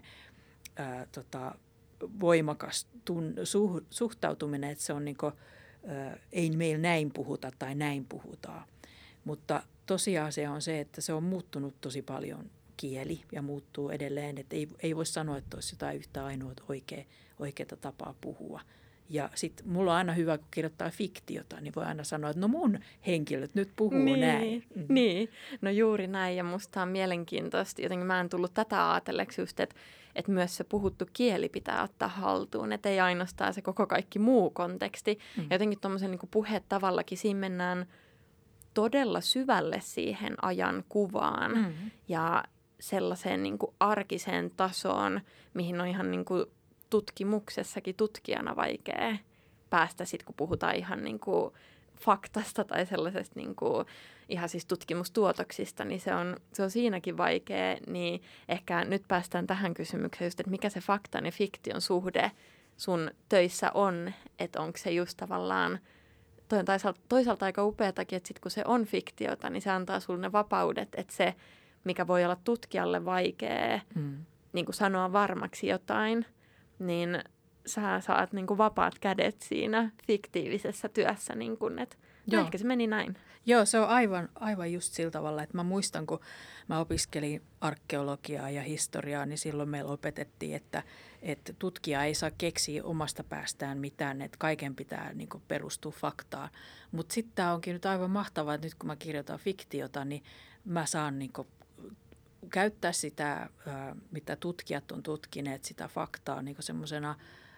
S1: voimakas suhtautuminen, että se on niin kuin, ei meillä näin puhuta tai näin puhutaan. Mutta tosiasia on se, että se on muuttunut tosi paljon kieli ja muuttuu edelleen, että ei voi sanoa, että olisi jotain yhtä ainoa oikeaa tapaa puhua. Ja sitten mulla on aina hyvä, kun kirjoittaa fiktiota, niin voi aina sanoa, että no mun henkilöt nyt puhuu näin.
S2: Niin, no juuri näin ja musta on mielenkiintoista. Jotenkin mä en tullut tätä ajatelleeksi just, että myös se puhuttu kieli pitää ottaa haltuun, että ei ainoastaan se koko kaikki muu konteksti. Ja jotenkin tuommoisen niin kuin puhetavallakin siinä mennään todella syvälle siihen ajan kuvaan ja sellaiseen niin kuin arkiseen tasoon, mihin on ihan niin kuin tutkimuksessakin tutkijana vaikea päästä sit, kun puhutaan ihan niin kuin faktasta tai sellaisesta niin kuin ihan siis tutkimustuotoksista, niin se on siinäkin vaikea. Niin ehkä nyt päästään tähän kysymykseen just, että mikä se faktan ja fiktion suhde sun töissä on, että onko se just tavallaan toi on toisaalta aika upeatakin, että sit kun se on fiktiota, niin se antaa sulle ne vapaudet, että se, mikä voi olla tutkijalle vaikea niin kuin sanoa varmaksi jotain, niin sä saat niin kuin vapaat kädet siinä fiktiivisessä työssä, niin kuin, että ehkä se meni näin.
S1: Joo, se on aivan just sillä tavalla, että mä muistan, kun mä opiskelin arkeologiaa ja historiaa, niin silloin meillä opetettiin, että tutkija ei saa keksiä omasta päästään mitään, että kaiken pitää niin kuin perustua faktaan. Mutta sitten tämä onkin nyt aivan mahtavaa, että nyt kun mä kirjoitan fiktiota, niin mä saan niin kuin käyttää sitä, mitä tutkijat on tutkineet, sitä faktaa niin kuin semmoisena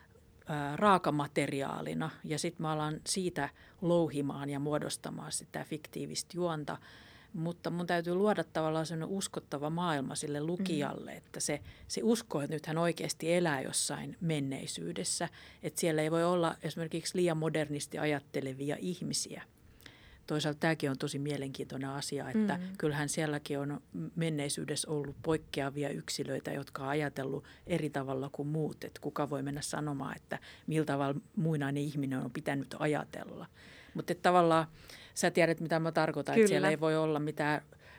S1: raakamateriaalina ja sitten mä alan siitä louhimaan ja muodostamaan sitä fiktiivistä juonta, mutta mun täytyy luoda tavallaan sellainen uskottava maailma sille lukijalle, että se uskoo, että nyt hän oikeasti elää jossain menneisyydessä, että siellä ei voi olla esimerkiksi liian modernisti ajattelevia ihmisiä. Toisaalta tämäkin on tosi mielenkiintoinen asia, että kyllähän sielläkin on menneisyydessä ollut poikkeavia yksilöitä, jotka on ajatellut eri tavalla kuin muut. Että kuka voi mennä sanomaan, että millä tavalla muinainen ihminen on pitänyt ajatella. Mutta tavallaan sä tiedät, mitä mä tarkoitan, että siellä ei voi olla mitään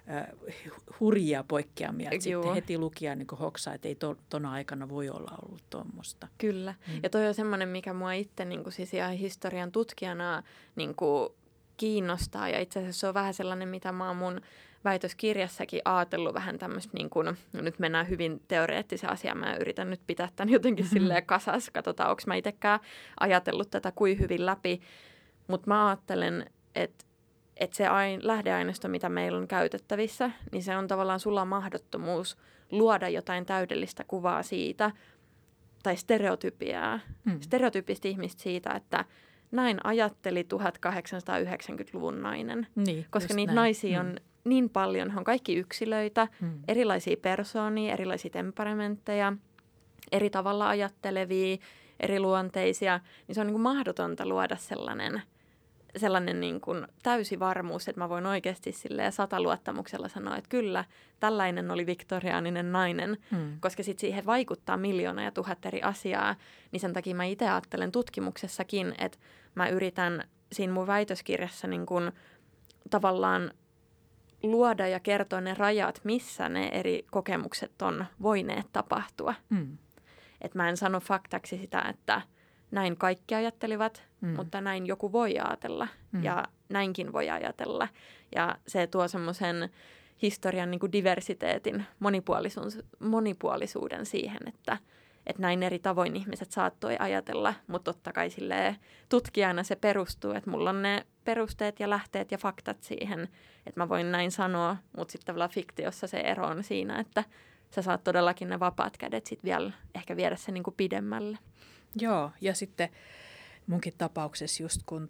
S1: hurjia poikkeamia. Sitten heti lukija niin hoksaa, että ei tona aikana voi olla ollut tuommoista.
S2: Kyllä. Ja toi on semmoinen, mikä mua itse niin siis ihan historian tutkijana niin kiinnostaa. Ja itse asiassa se on vähän sellainen, mitä mä oon mun väitöskirjassakin ajatellut vähän tämmöistä, niin kuin, nyt mennään hyvin teoreettisen asiaan, mä yritän nyt pitää tämän jotenkin silleen kasas, katsotaan, onko mä itsekään ajatellut tätä kuin hyvin läpi, mutta mä ajattelen, että se lähdeaineisto, mitä meillä on käytettävissä, niin se on tavallaan sulla mahdottomuus luoda jotain täydellistä kuvaa siitä, tai stereotyyppistä ihmistä siitä, että näin ajatteli 1890-luvun nainen, koska niitä naisia on niin paljon, he on kaikki yksilöitä, erilaisia persoonia, erilaisia temperamentteja, eri tavalla ajattelevia, eri luonteisia, niin se on niin kuin mahdotonta luoda sellainen niin kuin täysi varmuus, että mä voin oikeasti silleen 100% sanoa, että kyllä, tällainen oli viktoriaaninen nainen, koska sitten siihen vaikuttaa 1,000,000 ja 1,000 eri asiaa, niin sen takia mä itse ajattelen tutkimuksessakin, että mä yritän siinä mun väitöskirjassa niin kuin tavallaan luoda ja kertoa ne rajat, missä ne eri kokemukset on voineet tapahtua. Että mä en sano faktaksi sitä, että näin kaikki ajattelivat, mutta näin joku voi ajatella ja näinkin voi ajatella. Ja se tuo semmoisen historian niin kuin diversiteetin, monipuolisuuden siihen, että näin eri tavoin ihmiset saattoi ajatella, mutta totta kai silleen tutkijana se perustuu, että mulla on ne perusteet ja lähteet ja faktat siihen, että mä voin näin sanoa, mutta sitten tavallaan fiktiossa se ero on siinä, että sä saat todellakin ne vapaat kädet sitten vielä ehkä viedä sen niin kuin pidemmälle.
S1: Joo, ja sitten munkin tapauksessa just kun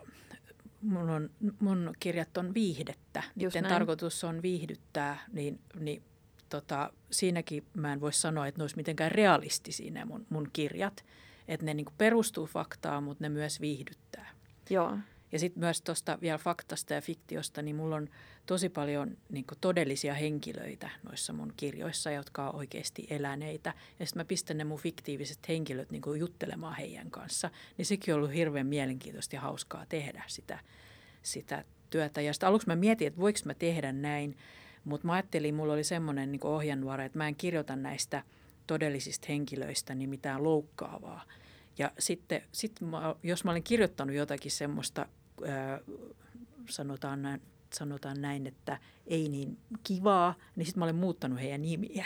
S1: mun kirjat on viihdettä, niiden tarkoitus on viihdyttää, niin siinäkin mä en voi sanoa, että ne olisi mitenkään realistisia ne mun kirjat. Että ne niinku perustuu faktaan, mutta ne myös viihdyttää.
S2: Joo.
S1: Ja sitten myös tuosta vielä faktasta ja fiktiosta, niin mulla on tosi paljon niinku todellisia henkilöitä noissa mun kirjoissa, jotka on oikeasti eläneitä. Ja sitten mä pistän ne mun fiktiiviset henkilöt niinku juttelemaan heidän kanssa. Niin sekin on ollut hirveän mielenkiintoista ja hauskaa tehdä sitä työtä. Ja sitten aluksi mä mietin, että voiko mä tehdä näin. Mutta mä ajattelin, mulla oli semmoinen niin ohjenuora, että mä en kirjoita näistä todellisista henkilöistä niin mitään loukkaavaa. Ja sitten jos mä olin kirjoittanut jotakin semmoista, sanotaan näin, että ei niin kivaa, niin sitten mä olen muuttanut heidän nimiä.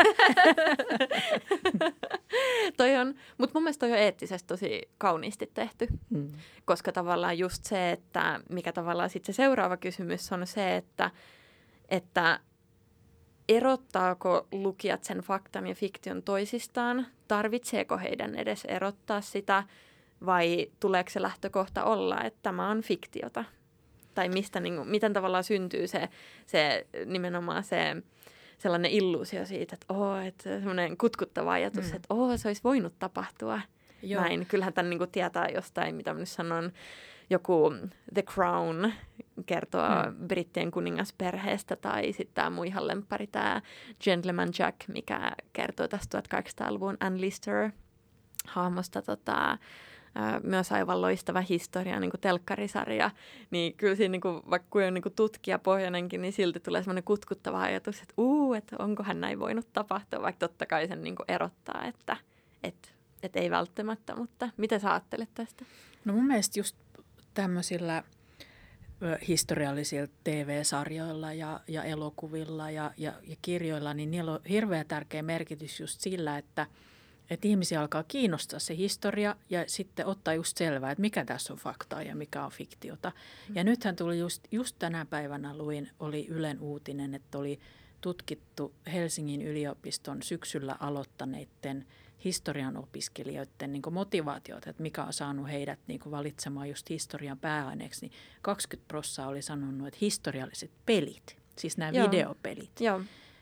S2: Mutta mun mielestä toi on eettisesti tosi kauniisti tehty, koska tavallaan just se, että mikä tavallaan sitten se seuraava kysymys on se, että erottaako lukijat sen faktan ja fiktion toisistaan? Tarvitseeko heidän edes erottaa sitä vai tuleeko se lähtökohta olla, että tämä on fiktiota? Tai miten tavallaan syntyy se nimenomaan se sellainen illuusio siitä, että semmoinen kutkuttava ajatus, että se olisi voinut tapahtua. Joo. Näin. Kyllähän tämän niin kuin tietää jostain, mitä mä nyt sanon, joku The Crown kertoo brittien kuningasperheestä, tai sitten tämä mun ihan lemppari, tämä Gentleman Jack, mikä kertoo tästä 1800-luvun Anne Lister-hahmosta, myös aivan loistava historia, niin kuin telkkarisarja, niin kyllä siinä, niin kuin, vaikka kuin on niin kuin tutkijapohjainenkin, niin silti tulee semmoinen kutkuttava ajatus, että onkohan näin voinut tapahtua, vaikka totta kai sen niin kuin erottaa, että ei välttämättä, mutta mitä sä ajattelet tästä?
S1: No mun mielestä just tämmöisillä historiallisilla TV-sarjoilla ja elokuvilla ja kirjoilla, niin niillä on hirveän tärkeä merkitys just sillä, että ihmisiä alkaa kiinnostaa se historia ja sitten ottaa just selvää, että mikä tässä on faktaa ja mikä on fiktiota. Ja nythän tuli just tänä päivänä oli Ylen uutinen, että oli tutkittu Helsingin yliopiston syksyllä aloittaneiden historian opiskelijoiden niin kuin motivaatiota, että mikä on saanut heidät niin kuin valitsemaan just historian pääaineeksi, niin 20% oli sanonut, että historialliset pelit, siis nämä videopelit.
S2: Joo.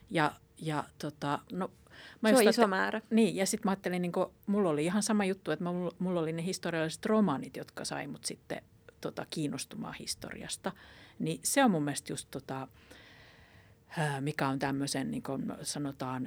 S2: Se on iso määrä.
S1: Niin, ja sitten mä ajattelin, niin kuin, mulla oli ihan sama juttu, että mulla oli ne historialliset romaanit, jotka sai mut sitten kiinnostumaan historiasta. Niin se on mun mielestä just mikä on tämmöisen, niin kuin sanotaan,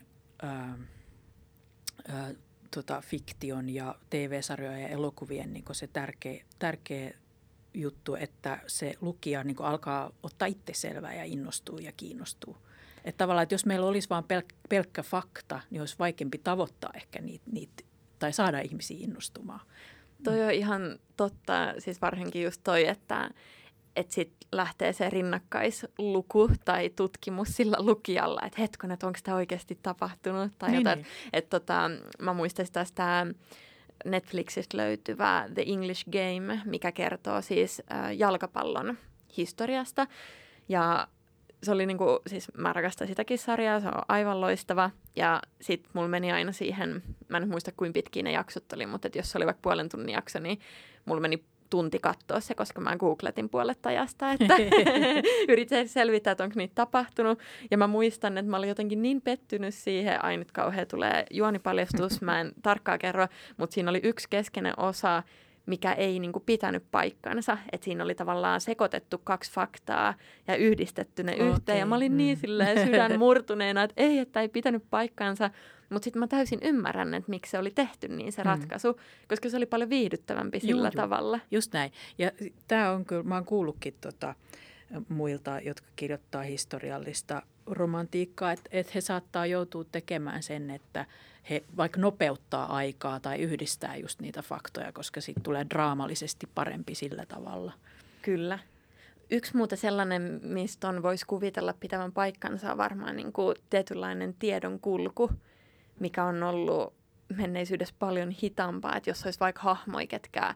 S1: fiktion ja TV-sarjojen ja elokuvien niin kuin se tärkeä juttu, että se lukija niin kuin alkaa ottaa itse selvää ja innostuu ja kiinnostuu. Että tavallaan, että jos meillä olisi vain pelkkä fakta, niin olisi vaikeampi tavoittaa ehkä niitä tai saada ihmisiä innostumaan.
S2: Toi on ihan totta, siis varsinkin just toi, että sitten lähtee se rinnakkaisluku tai tutkimus sillä lukijalla, että hetkonen, että onko tämä oikeasti tapahtunut tai niin, jotain. Että mä muistaisin tästä Netflixistä löytyvää The English Game, mikä kertoo siis jalkapallon historiasta. Ja se oli niinku, siis mä rakastan sitäkin sarjaa, se on aivan loistava. Ja sit mulla meni aina siihen, mä en muista kuinka pitkiä ne jaksot oli, mutta jos se oli vaikka puolen tunnin jakso, niin mulla meni tunti katsoa se, koska mä googletin puolet ajasta, että yritin selvittää, että onko niitä tapahtunut. Ja mä muistan, että mä olin jotenkin niin pettynyt siihen, aina nyt kauhean tulee juonipaljastus, mä en tarkkaan kerro, mutta siinä oli yksi keskeinen osa, mikä ei niinku pitänyt paikkansa. Että siinä oli tavallaan sekoitettu 2 faktaa ja yhdistetty ne yhteen. Ja mä olin niin silleen sydän murtuneena, että ei pitänyt paikkansa. Mutta sitten mä täysin ymmärrän, että miksi se oli tehty niin se ratkaisu, koska se oli paljon viihdyttävämpi sillä tavalla.
S1: Just näin. Ja tämä on kyllä, mä oon kuullutkin muilta, jotka kirjoittaa historiallista romantiikkaa, että he saattaa joutua tekemään sen, että he vaikka nopeuttaa aikaa tai yhdistää just niitä faktoja, koska siitä tulee draamallisesti parempi sillä tavalla.
S2: Kyllä. Yksi muuta sellainen, mistä voisi kuvitella pitävän paikkansa, on varmaan niin kuin tietynlainen tiedon kulku, mikä on ollut menneisyydessä paljon hitaampaa. Että jos olisi vaikka hahmoja, ketkä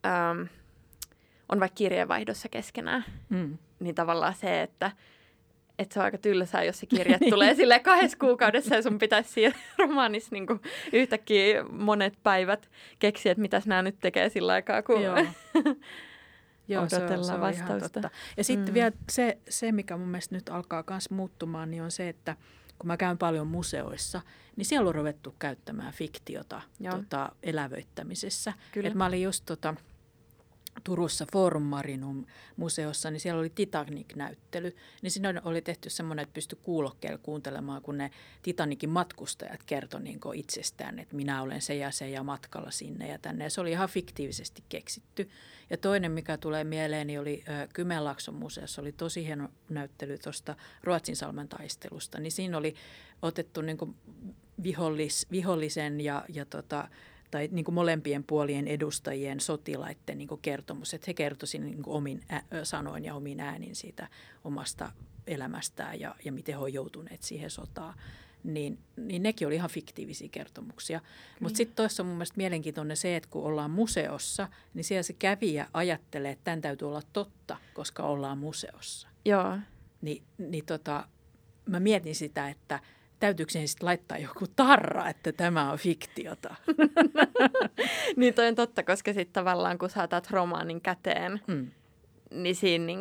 S2: on vaikka kirjeenvaihdossa keskenään, niin tavallaan se, että että se on aika tylsää, jos se kirja tulee silleen 2 kuukaudessa ja sun pitäisi siinä romaanissa niin kuin yhtäkkiä monet päivät keksiä, että mitäs nämä nyt tekee sillä aikaa, kun
S1: Joo,
S2: odotellaan
S1: se on
S2: vastausta.
S1: ihan totta. Ja sitten vielä se, mikä mun mielestä nyt alkaa myös muuttumaan, niin on se, että kun mä käyn paljon museoissa, niin siellä on ruvettu käyttämään fiktiota elävöittämisessä. Et mä olin just Turussa Forum Marinum museossa, niin siellä oli Titanic-näyttely. Niin siinä oli tehty semmoinen, että pystyi kuulokkeella kuuntelemaan, kun ne Titanicin matkustajat kertoi niin itsestään, että minä olen se ja matkalla sinne ja tänne. Ja se oli ihan fiktiivisesti keksitty. Ja toinen, mikä tulee mieleeni, oli Kymenlaakson museossa, oli tosi hieno näyttely tuosta Ruotsinsalmen taistelusta. Niin siinä oli otettu niin kuin vihollisen tai niin kuin molempien puolien edustajien sotilaiden niin kuin kertomus, että he kertoisivat niin kuin omin sanoin ja omin äänin siitä omasta elämästään ja miten he ovat joutuneet siihen sotaan. Niin nekin oli ihan fiktiivisiä kertomuksia. Mutta sitten toissa on mun mielestä mielenkiintoinen se, että kun ollaan museossa, niin siellä se kävijä ajattelee, että tämän täytyy olla totta, koska ollaan museossa.
S2: Joo.
S1: Mä mietin sitä, että täytyykö siihen sitten laittaa joku tarra, että tämä on fiktiota?
S2: Niin toi on totta, koska sitten tavallaan kun saatat romaanin käteen, niin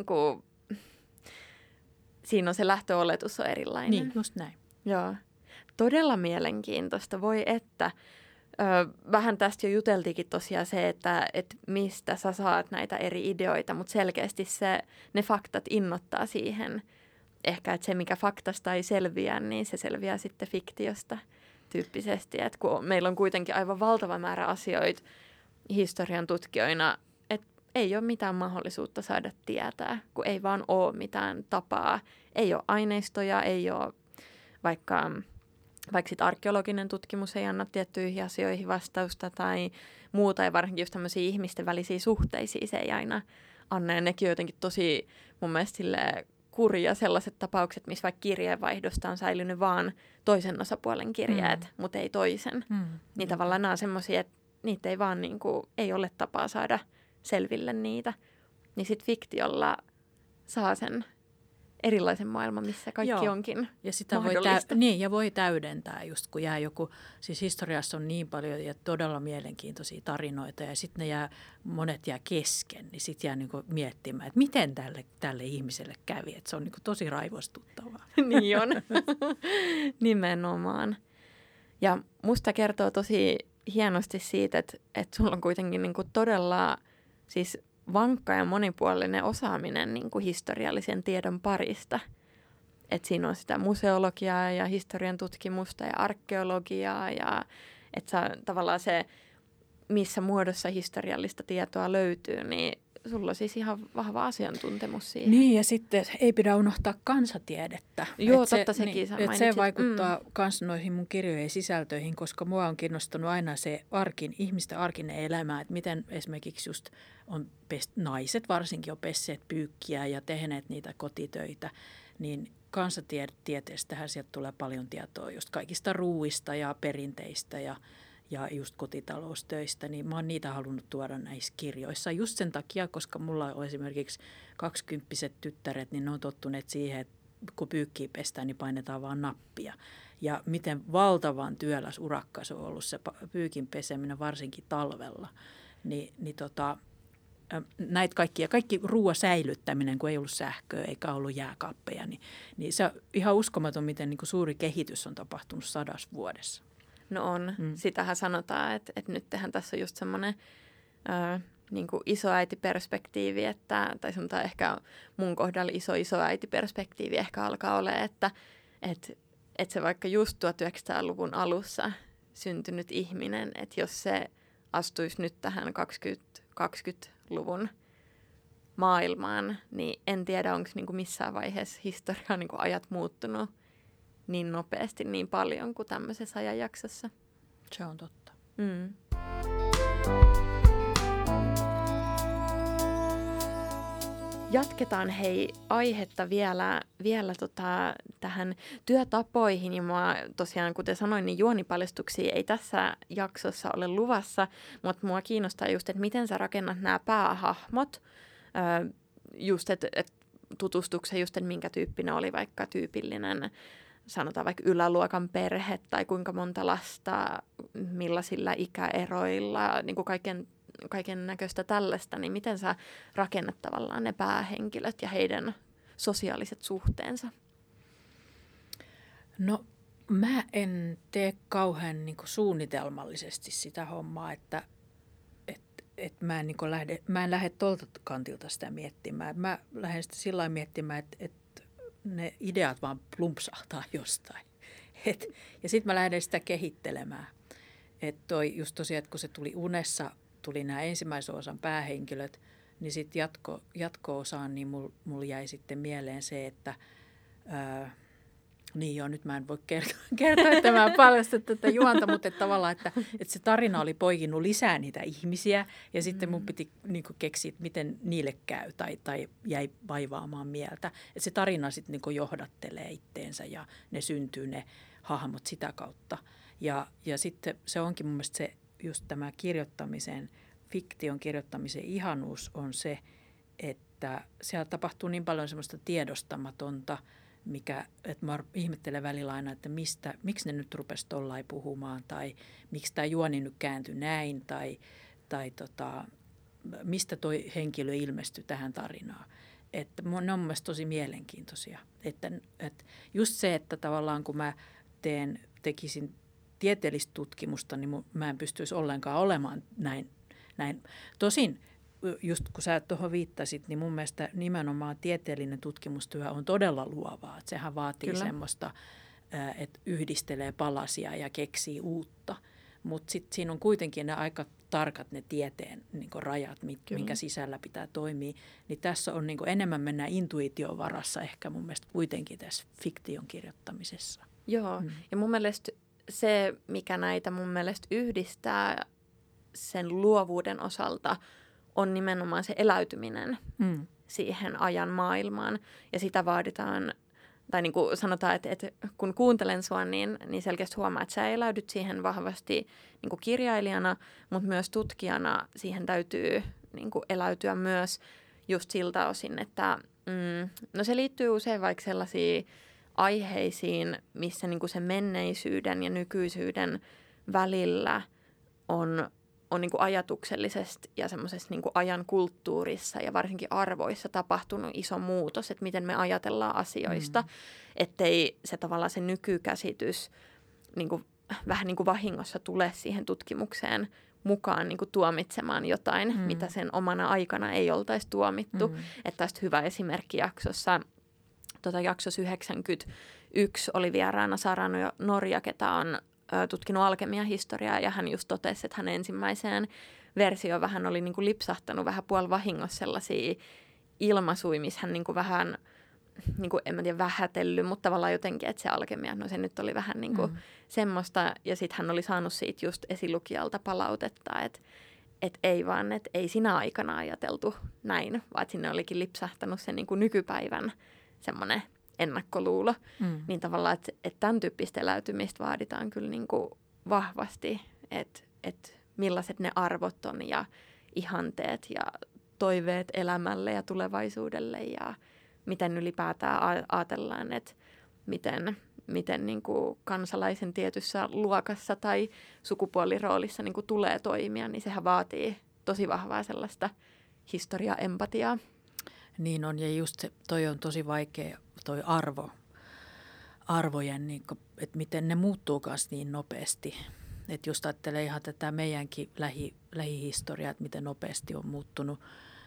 S2: siinä on se lähtöoletus on erilainen.
S1: Niin, just näin.
S2: Joo. Todella mielenkiintoista. Voi että. Vähän tästä jo juteltiinkin tosiaan se, että mistä sä saat näitä eri ideoita, mutta selkeästi ne faktat innoittaa siihen. Ehkä, että se, mikä faktasta ei selviä, niin se selviää sitten fiktiosta tyyppisesti. Et kun meillä on kuitenkin aivan valtava määrä asioita historian tutkijoina, että ei ole mitään mahdollisuutta saada tietää, kun ei vaan ole mitään tapaa. Ei ole aineistoja, ei ole vaikka sit arkeologinen tutkimus ei anna tiettyihin asioihin vastausta tai muuta, ja varsinkin just tämmöisiä ihmisten välisiä suhteisiä se ei aina anna. Ja nekin on jotenkin tosi mun mielestä silleen kurja sellaiset tapaukset, missä vaikka kirjeenvaihdosta on säilynyt vaan toisen osapuolen kirjeet, mutta ei toisen. Niin tavallaan nämä on semmoisia, että niitä ei vaan ei ole tapaa saada selville niitä. Niin sitten fiktiolla saa sen erilaisen maailman, missä kaikki onkin
S1: ja sitä voi täydentää just kun jää joku, siis historiassa on niin paljon ja todella mielenkiintoisia tarinoita ja sitten monet jää kesken, niin sitten jää miettimään, että miten tälle ihmiselle kävi, että se on tosi raivostuttavaa.
S2: Niin on, nimenomaan. Ja musta kertoo tosi hienosti siitä, että sulla on kuitenkin todella siis vankka ja monipuolinen osaaminen historiallisen tiedon parista. Et siinä on sitä museologiaa ja historian tutkimusta ja arkeologiaa ja että tavallaan se, missä muodossa historiallista tietoa löytyy, niin sulla on siis ihan vahva asiantuntemus siihen.
S1: Niin ja sitten ei pidä unohtaa kansatiedettä.
S2: Joo, totta sekin sä mainitsit.
S1: Se vaikuttaa myös noihin mun kirjojen sisältöihin, koska mua on kiinnostanut aina se ihmisten arkinen elämä, että miten esimerkiksi just naiset varsinkin on pesseet pyykkiä ja tehneet niitä kotitöitä, niin kansatieteestähän sieltä tulee paljon tietoa just kaikista ruuista ja perinteistä ja just kotitaloustöistä, niin mä oon niitä halunnut tuoda näissä kirjoissa just sen takia, koska mulla on esimerkiksi 20-vuotiaat tyttäret, niin ne on tottuneet siihen, että kun pyykkiä pestään, niin painetaan vaan nappia. Ja miten valtavan työläs urakka se on ollut se pyykin peseminen, varsinkin talvella. Näitä kaikki ruoan säilyttäminen, kun ei ollut sähköä eikä ollut jääkaappeja, niin se on ihan uskomaton, miten suuri kehitys on tapahtunut 100 vuodessa.
S2: No on. Sitähän sanotaan, että nythän tässä on just semmoinen isoäitiperspektiivi, tai sanotaan ehkä mun kohdalla isoäitiperspektiivi ehkä alkaa olla, että se vaikka just 1900-luvun alussa syntynyt ihminen, että jos se astuisi nyt tähän 2020-luvun maailmaan, niin en tiedä, onko missään vaiheessa historiaa ajat muuttunut niin nopeasti, niin paljon kuin tämmöisessä ajanjaksossa.
S1: Se on totta.
S2: Jatketaan aihetta vielä tähän työtapoihin. Ja mua tosiaan, kuten sanoin, niin juonipaljastuksia ei tässä jaksossa ole luvassa, mutta mua kiinnostaa just, että miten sä rakennat nämä päähahmot. Just, että tutustuksen just, että minkä tyyppinen oli vaikka tyypillinen, sanotaan vaikka yläluokan perhe tai kuinka monta lasta, millaisilla ikäeroilla, niin kuin kaiken näköistä tällaista, niin miten sä rakennat tavallaan ne päähenkilöt ja heidän sosiaaliset suhteensa?
S1: No mä en tee kauhean niin kuin suunnitelmallisesti sitä hommaa, että mä en lähde tuolta kantilta sitä miettimään. Mä lähden sitä sillä lailla miettimään, että ne ideat vaan plumpsahtaa jostain. Ja sitten mä lähden sitä kehittelemään. Että just tosiaan, että kun se tuli unessa, tuli nämä ensimmäisen osan päähenkilöt, niin sitten jatko-osaan niin mulla jäi sitten mieleen se, että niin joo, nyt mä en voi kertoa, että mä paljastan tätä juonta, mutta että tavallaan, että se tarina oli poikinut lisää niitä ihmisiä ja sitten mun piti niin kuin keksiä, että miten niille käy tai jäi vaivaamaan mieltä. Että se tarina sitten niin kuin johdattelee itteensä ja ne syntyy ne hahmot sitä kautta. Ja sitten se onkin mun mielestä se just tämä fiktion kirjoittamisen ihanuus on se, että siellä tapahtuu niin paljon semmoista tiedostamatonta, että mä ihmettelen välillä aina, että miksi ne nyt rupesi tollain puhumaan tai miksi tämä juoni nyt kääntyi näin tai mistä toi henkilö ilmestyi tähän tarinaan. Että ne on mun mielestä tosi mielenkiintoisia. Että just se, että tavallaan kun mä tekisin tieteellistä tutkimusta, niin mä en pystyisi ollenkaan olemaan näin. Tosin just kun sä tuohon viittasit, niin mun mielestä nimenomaan tieteellinen tutkimustyö on todella luovaa. Että sehän vaatii semmoista, että yhdistelee palasia ja keksii uutta. Mutta sitten siinä on kuitenkin ne aika tarkat ne tieteen niin rajat, minkä sisällä pitää toimia. Niin tässä on niin enemmän mennään intuition varassa ehkä mun mielestä kuitenkin tässä fiktion kirjoittamisessa.
S2: Joo, ja mun mielestä se, mikä näitä mun mielestä yhdistää sen luovuuden osalta, on nimenomaan se eläytyminen siihen ajan maailmaan. Ja sitä vaaditaan, tai niin kuin sanotaan, että kun kuuntelen sua, niin selkeästi huomaa, että sä eläydyt siihen vahvasti niin kuin kirjailijana, mutta myös tutkijana siihen täytyy niin kuin eläytyä myös just siltä osin, että no se liittyy usein vaikka sellaisiin aiheisiin, missä niin kuin se menneisyyden ja nykyisyyden välillä on niin kuin ajatuksellisesti ja semmoisessa niin kuin ajan kulttuurissa ja varsinkin arvoissa tapahtunut iso muutos, että miten me ajatellaan asioista, ettei se tavallaan se nykykäsitys niin kuin, vähän niin kuin vahingossa tule siihen tutkimukseen mukaan niin kuin tuomitsemaan jotain, mitä sen omana aikana ei oltaisi tuomittu. Että tästä hyvä esimerkki jaksossa 91 oli vieraana Sara Norja, ketä on tutkinut alkemiahistoriaa, ja hän just totesi, että hänen ensimmäiseen versioon vähän oli niin kuin lipsahtanut vähän puolivahingossa sellaisia ilmaisuja, missä hän niin kuin vähän, niin kuin, en mä tiedä, vähätellyt, mutta tavallaan jotenkin, että se alkemia, no se nyt oli vähän niin kuin semmoista, ja sitten hän oli saanut siitä just esilukijalta palautetta, että ei vaan, että ei sinä aikana ajateltu näin, vaan että sinne olikin lipsahtanut se niin kuin nykypäivän semmoinen ennakkoluulo, niin tavallaan, että tämän tyyppistä eläytymistä vaaditaan kyllä niin kuin vahvasti, että millaiset ne arvot on ja ihanteet ja toiveet elämälle ja tulevaisuudelle ja miten ylipäätään ajatellaan, että miten niin kuin kansalaisen tietyssä luokassa tai sukupuoliroolissa niin kuin tulee toimia, niin sehän vaatii tosi vahvaa sellaista historiaempatiaa.
S1: Niin on, ja just se, toi on tosi vaikea, toi arvojen, niin kuin, että miten ne muuttuu kanssa niin nopeasti. Että just ajattelee ihan tätä meidänkin lähihistoriaa, että miten nopeasti on muuttunut.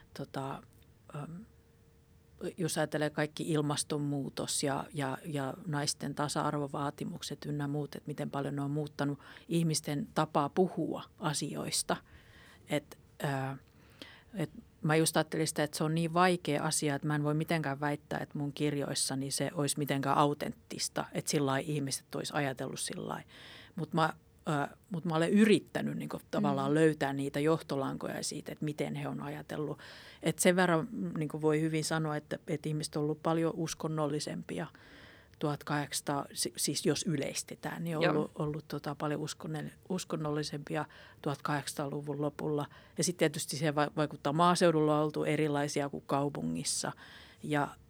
S1: Jos ajattelee kaikki ilmastonmuutos ja naisten tasa-arvovaatimukset ynnä muut, että miten paljon ne on muuttanut ihmisten tapaa puhua asioista. Mä just ajattelin sitä, että se on niin vaikea asia, että mä en voi mitenkään väittää, että mun kirjoissani se olisi mitenkään autenttista, että sillä lailla ihmiset olisi ajatellut sillä lailla. Mutta mä olen yrittänyt niin kuin tavallaan löytää niitä johtolankoja siitä, että miten he on ajatellut. Et sen verran niin kuin voi hyvin sanoa, että ihmiset on ollut paljon uskonnollisempia 1800, siis jos yleistetään, niin on ollut paljon uskonnollisempia 1800-luvun lopulla. Ja sitten tietysti siihen vaikuttaa, maaseudulla on oltu erilaisia kuin kaupungissa.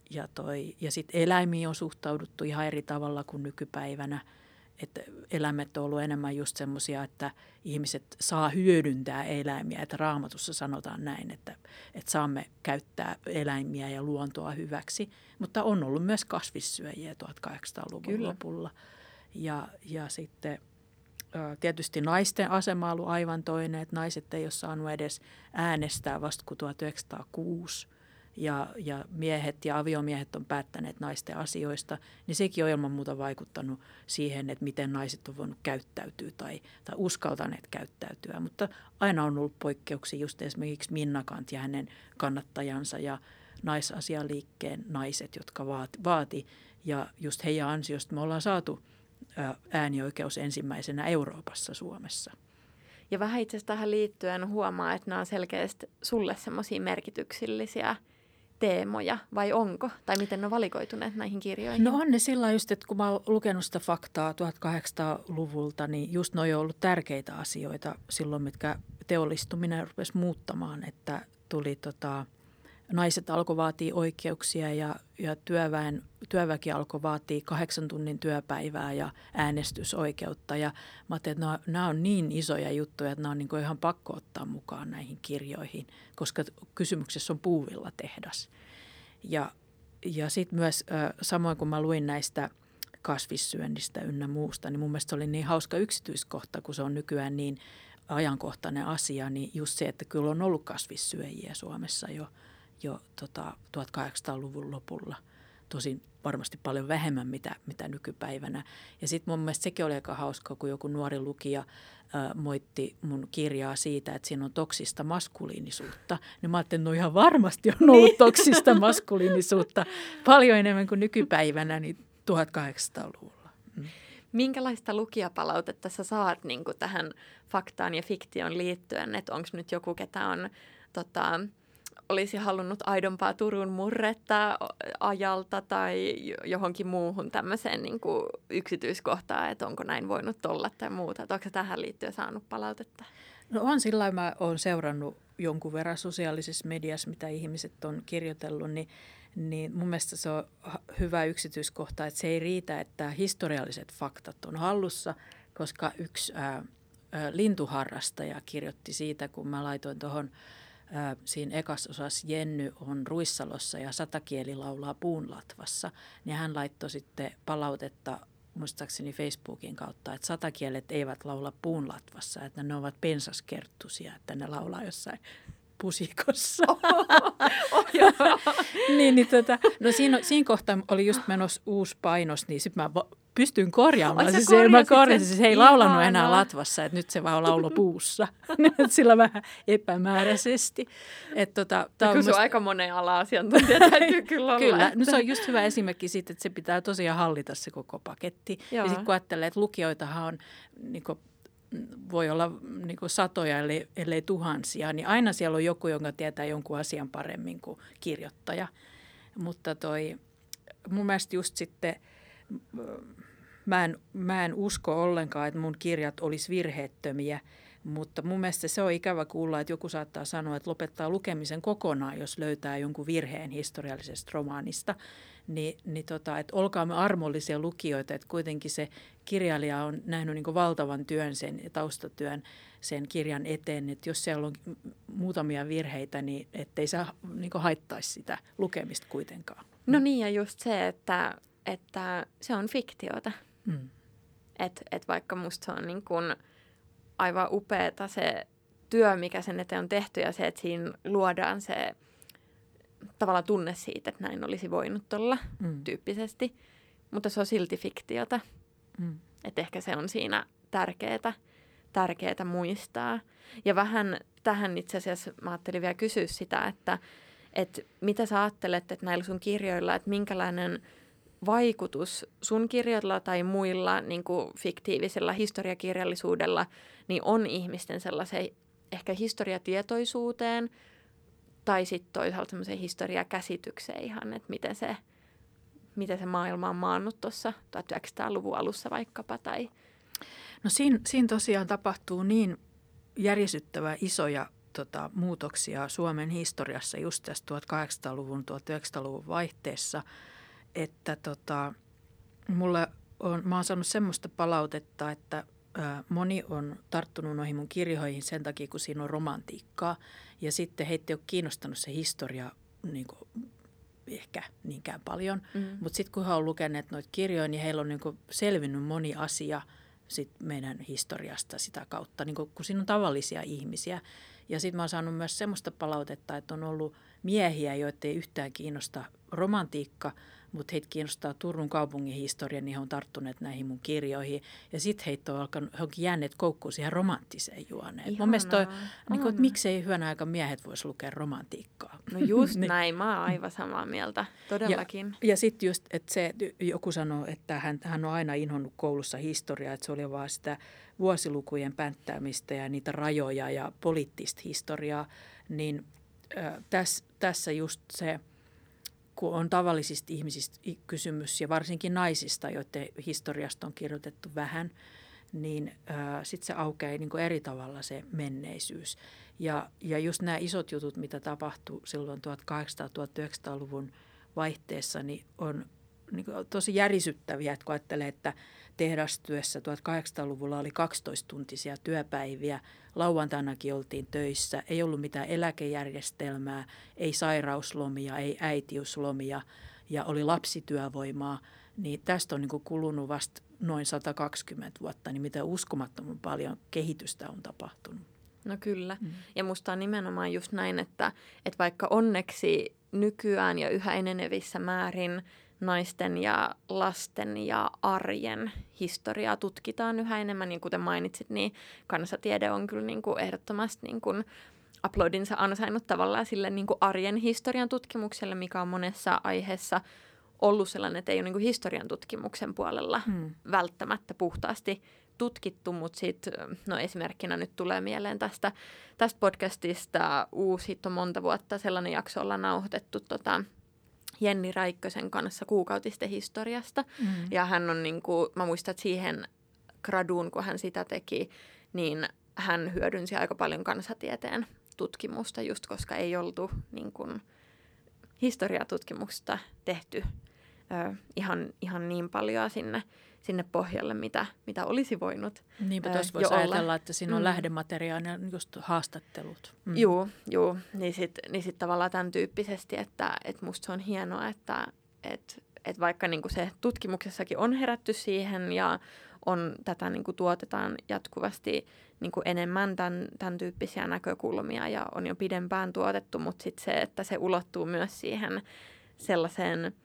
S1: ja sitten eläimiin on suhtauduttu ihan eri tavalla kuin nykypäivänä. Että eläimet on ollut enemmän just semmoisia, että ihmiset saa hyödyntää eläimiä. Että Raamatussa sanotaan näin, että saamme käyttää eläimiä ja luontoa hyväksi. Mutta on ollut myös kasvissyöjiä 1800-luvun lopulla. Ja sitten tietysti naisten asema on ollut aivan toinen, että naiset ei ole saanut edes äänestää vasta kuin 1906. Ja miehet ja aviomiehet on päättäneet naisten asioista, niin sekin on ilman muuta vaikuttanut siihen, että miten naiset on voinut käyttäytyä tai uskaltaneet käyttäytyä. Mutta aina on ollut poikkeuksia, just esimerkiksi Minna Canth ja hänen kannattajansa ja naisasialiikkeen naiset, jotka vaati. Ja just heidän ansiosta me ollaan saatu äänioikeus ensimmäisenä Euroopassa, Suomessa.
S2: Ja vähän itse asiassa tähän liittyen huomaa, että nämä on selkeästi sulle semmoisia merkityksellisiä teemoja, vai onko? Tai miten ne on valikoituneet näihin kirjoihin?
S1: No on ne sillä just, että kun mä oon lukenut sitä faktaa 1800-luvulta, niin just noi on ollut tärkeitä asioita silloin, mitkä teollistuminen rupesi muuttamaan, että tuli naiset alkoi vaatia oikeuksia ja työväki alkoi vaatia 8 tunnin työpäivää ja äänestysoikeutta. Ja mä ajattelin, että nämä on niin isoja juttuja, että nämä on niin kuin ihan pakko ottaa mukaan näihin kirjoihin, koska kysymyksessä on puuvilla-tehdas. Ja sitten myös samoin kun mä luin näistä kasvissyönnistä ynnä muusta, niin mun mielestä se oli niin hauska yksityiskohta, kun se on nykyään niin ajankohtainen asia, niin just se, että kyllä on ollut kasvissyöjiä Suomessa jo 1800-luvun lopulla. Tosin varmasti paljon vähemmän mitä nykypäivänä. Ja sitten mun mielestä sekin oli aika hauskaa, kun joku nuori lukija moitti mun kirjaa siitä, että siinä on toksista maskuliinisuutta. Niin mä ajattelin, että no ihan varmasti on ollut toksista maskuliinisuutta paljon enemmän kuin nykypäivänä niin 1800-luvulla.
S2: Minkälaista lukijapalautetta sä saat niin kuin tähän faktaan ja fiktion liittyen? Että onko nyt joku, ketä on olisi halunnut aidompaa Turun murretta ajalta tai johonkin muuhun tämmöiseen niin kuin yksityiskohtaan, että onko näin voinut olla tai muuta. Että onko tähän liittyen saanut palautetta?
S1: No on sillä lailla, mä oon seurannut jonkun verran sosiaalisessa mediassa, mitä ihmiset on kirjoitellut, niin mun mielestä se on hyvä yksityiskohta, että se ei riitä, että historialliset faktat on hallussa, koska yksi lintuharrastaja kirjoitti siitä, kun mä laitoin tuohon siinä ekassa osassa Jenny on Ruissalossa ja Satakieli laulaa Puunlatvassa, niin hän laittoi sitten palautetta muistaakseni Facebookin kautta, että satakielet eivät laula Puunlatvassa, että ne ovat pensaskerttusia, että ne laulaa jossain pusikossa. No siinä kohtaa oli just menossa uusi painos, niin sitten mä pystyn korjaamaan. Mä korjasin, se ei laulanut enää latvassa, että nyt se vaan lauloi puussa. Sillä vähän epämääräisesti.
S2: Kyllä se on aika monen ala-asiantuntija täytyy kyllä olla.
S1: Kyllä, no se on just hyvä esimerkki siitä, että se pitää tosiaan hallita se koko paketti. Joo. Ja sitten kun ajattelee, että lukijoitahan on voi olla satoja, ellei tuhansia, niin aina siellä on joku, jonka tietää jonkun asian paremmin kuin kirjoittaja. Mutta mun mielestä just sitten, mä en usko ollenkaan, että mun kirjat olisi virheettömiä, mutta mun mielestä se on ikävä kuulla, että joku saattaa sanoa, että lopettaa lukemisen kokonaan, jos löytää jonkun virheen historiallisesta romaanista. Että olkaamme armollisia lukijoita, että kuitenkin se kirjailija on nähnyt niin kuin valtavan työn taustatyön sen kirjan eteen, että jos siellä on muutamia virheitä, niin ettei se niin kuin haittaisi sitä lukemista kuitenkaan.
S2: No niin, ja just se, että se on fiktiota. Että vaikka musta se on niin kuin aivan upeata se työ, mikä sen eteen on tehty ja se, että siinä luodaan se tavallaan tunne siitä, että näin olisi voinut olla tyyppisesti, mutta se on silti fiktiota. Että ehkä se on siinä tärkeää muistaa. Ja vähän tähän itse asiassa mä ajattelin vielä kysyä sitä, että mitä sä ajattelet, että näillä sun kirjoilla, että minkälainen vaikutus sun kirjoilla tai muilla niin kuin fiktiivisella historiakirjallisuudella niin on ihmisten sellaiseen ehkä historiatietoisuuteen tai sitten toisaalta semmoiseen historiakäsitykseen ihan, että miten se maailma on maannut tuossa 1900-luvun alussa vaikkapa. Tai.
S1: No siinä tosiaan tapahtuu niin järisyttävän isoja muutoksia Suomen historiassa just tässä 1800-luvun, 1900-luvun vaihteessa, että mä oon saanut semmoista palautetta, että moni on tarttunut noihin mun kirjoihin sen takia, kun siinä on romantiikkaa. Ja sitten heitä ei ole kiinnostanut se historia niin kuin, ehkä niinkään paljon. Mutta sitten kun he on lukeneet noita kirjoja, niin heillä on niin kuin selvinnyt moni asia sit meidän historiasta sitä kautta, niin kun siinä on tavallisia ihmisiä. Ja sitten mä oon saanut myös semmoista palautetta, että on ollut miehiä, joita ei yhtään kiinnosta romantiikka, mutta heitä kiinnostaa Turun kaupungin historia, niin he on tarttuneet näihin mun kirjoihin. Ja sitten heitä on jääneet koukkuun siihen romanttiseen juoneen. Mun mielestä toi, niin kuin, että miksei hyvänä aika miehet vois lukea romantiikkaa.
S2: No just niin. Näin, mä oon aivan samaa mieltä, todellakin.
S1: Ja sitten just, että joku sanoo, että hän on aina inhonnut koulussa historiaa, että se oli vaan sitä vuosilukujen pänttäämistä ja niitä rajoja ja poliittista historiaa, niin tässä just se, kun on tavallisista ihmisistä kysymys ja varsinkin naisista, joiden historiasta on kirjoitettu vähän, niin sitten se aukeaa niin kuin eri tavalla se menneisyys. Ja just nämä isot jutut, mitä tapahtui silloin 1800-1900-luvun vaihteessa, niin on niin kuin tosi järisyttäviä, että kun ajattelee, että tehdastyössä 1800-luvulla oli 12-tuntisia työpäiviä, lauantainakin oltiin töissä, ei ollut mitään eläkejärjestelmää, ei sairauslomia, ei äitiyslomia ja oli lapsityövoimaa, niin tästä on niin kuin kulunut vasta noin 120 vuotta, niin mitä uskomattoman paljon kehitystä on tapahtunut.
S2: No kyllä, ja musta on nimenomaan just näin, että vaikka onneksi nykyään ja yhä enenevissä määrin naisten ja lasten ja arjen historiaa tutkitaan yhä enemmän, niin kuten mainitsit, niin kansatiede on kyllä niin kuin ehdottomasti niin kuin uploadinsa ansainnut tavallaan sille niin kuin arjen historian tutkimukselle, mikä on monessa aiheessa ollut sellainen, että ei ole niin kuin historian tutkimuksen puolella välttämättä puhtaasti tutkittu, mutta sitten no esimerkkinä nyt tulee mieleen tästä podcastista uusi, on monta vuotta sellainen jakso ollaan nauhoitettu Jenni Räikkösen kanssa kuukautisten historiasta. Ja hän on niin kuin, mä muistan, että siihen graduun, kun hän sitä teki, niin hän hyödynsi aika paljon kansatieteen tutkimusta, just koska ei oltu niin kuin historiatutkimusta tehty ihan niin paljon sinne pohjalle, mitä olisi voinut.
S1: Niinpä tuossa voisi ajatella, että siinä on lähdemateriaalia, just haastattelut.
S2: Joo. Niin sit tavallaan tämän tyyppisesti, että musta se on hienoa, että vaikka niinku se tutkimuksessakin on herätty siihen ja tätä niinku tuotetaan jatkuvasti niinku enemmän tämän tyyppisiä näkökulmia ja on jo pidempään tuotettu, mutta sitten se, että se ulottuu myös siihen sellaiseen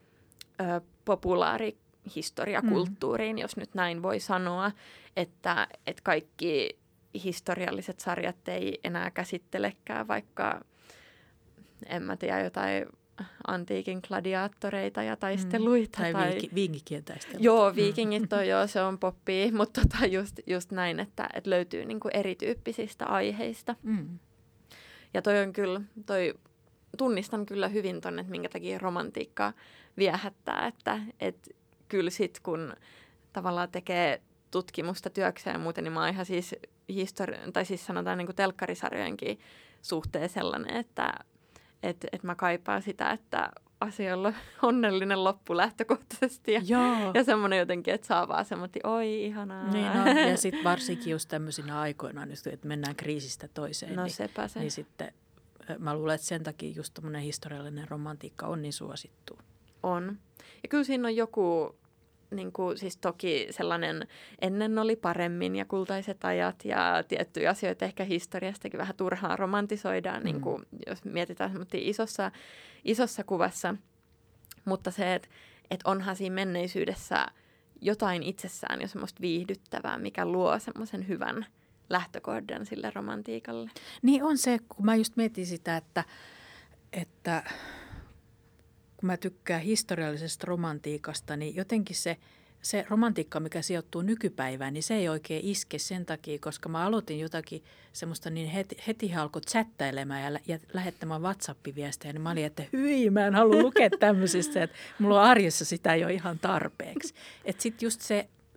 S2: populaarihistoriakulttuuriin, jos nyt näin voi sanoa, että kaikki historialliset sarjat ei enää käsittelekään vaikka, en mä tiedä, jotain antiikin gladiaattoreita ja taisteluita.
S1: Tai viikinkien taisteluita.
S2: Joo, viikingit on se on poppia, mutta just näin, että löytyy niinku erityyppisistä aiheista. Ja toi on kyllä, tunnistan kyllä hyvin ton, että minkä takia romantiikka viehättää, että kyllä sit kun tavallaan tekee tutkimusta työkseen ja muuten, niin mä oon ihan siis sanotaan niin kuin telkkarisarjojenkin suhteen sellainen, että mä kaipaan sitä, että asioilla on onnellinen loppu lähtökohtaisesti ja semmoinen jotenkin, että saa vaan semmoinen, oi ihanaa.
S1: Niin ja sitten varsinkin just tämmöisinä aikoina, että mennään kriisistä toiseen,
S2: no sepä se.
S1: Niin sitten mä luulen, että sen takia just tämmöinen historiallinen romantiikka on niin suosittu.
S2: On. Ja kyllä siinä on joku, niin kuin, siis toki sellainen ennen oli paremmin ja kultaiset ajat ja tiettyjä asioita ehkä historiastakin vähän turhaan romantisoidaan, niin kuin, jos mietitään isossa kuvassa. Mutta se, että onhan siinä menneisyydessä jotain itsessään jo semmoista viihdyttävää, mikä luo semmoisen hyvän lähtökohdan sille romantiikalle.
S1: Niin on se, kun mä just mietin sitä, että kun mä tykkään historiallisesta romantiikasta, niin jotenkin se romantiikka, mikä sijoittuu nykypäivään, niin se ei oikein iske sen takia, koska mä aloitin jotakin semmoista, niin heti alkoi chattailemaan ja lähettämään WhatsApp-viestejä, niin mä olin, että hyi, mä en halua lukea tämmöisistä, että mulla on arjessa sitä jo ihan tarpeeksi. Että sitten just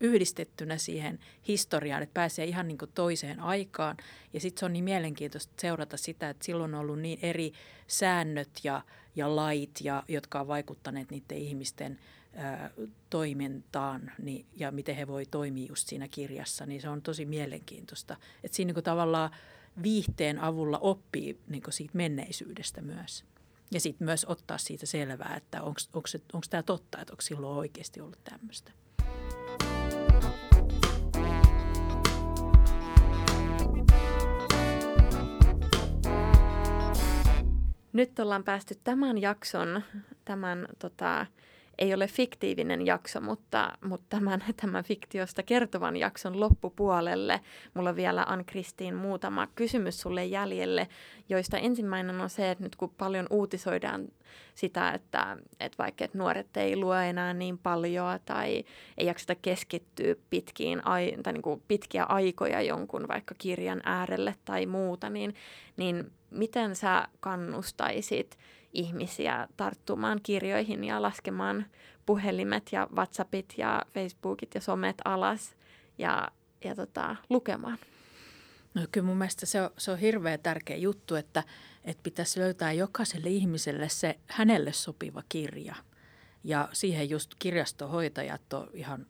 S1: yhdistettynä siihen historiaan, että pääsee ihan niin kuin toiseen aikaan. Ja sitten se on niin mielenkiintoista seurata sitä, että silloin on ollut niin eri säännöt ja lait, jotka on vaikuttaneet niiden ihmisten toimintaan ja miten he voi toimia just siinä kirjassa, niin se on tosi mielenkiintoista. Että siinä niin kuin tavallaan viihteen avulla oppii niin kuin siitä menneisyydestä myös. Ja sitten myös ottaa siitä selvää, että onko tämä totta, että onko silloin oikeasti ollut tämmöistä.
S2: Nyt ollaan päästy tämän jakson, ei ole fiktiivinen jakso, mutta tämän fiktiosta kertovan jakson loppupuolelle. Mulla on vielä, Ann-Kristiin, muutama kysymys sulle jäljelle, joista ensimmäinen on se, että nyt kun paljon uutisoidaan sitä, että vaikka että nuoret ei lue enää niin paljon tai ei jakseta keskittyä pitkiä aikoja jonkun vaikka kirjan äärelle tai muuta, niin miten sä kannustaisit ihmisiä tarttumaan kirjoihin ja laskemaan puhelimet ja WhatsAppit ja Facebookit ja somet alas ja lukemaan?
S1: No kyllä mun mielestä se on hirveän tärkeä juttu, että pitäisi löytää jokaiselle ihmiselle se hänelle sopiva kirja. Ja siihen just kirjastohoitajat on ihan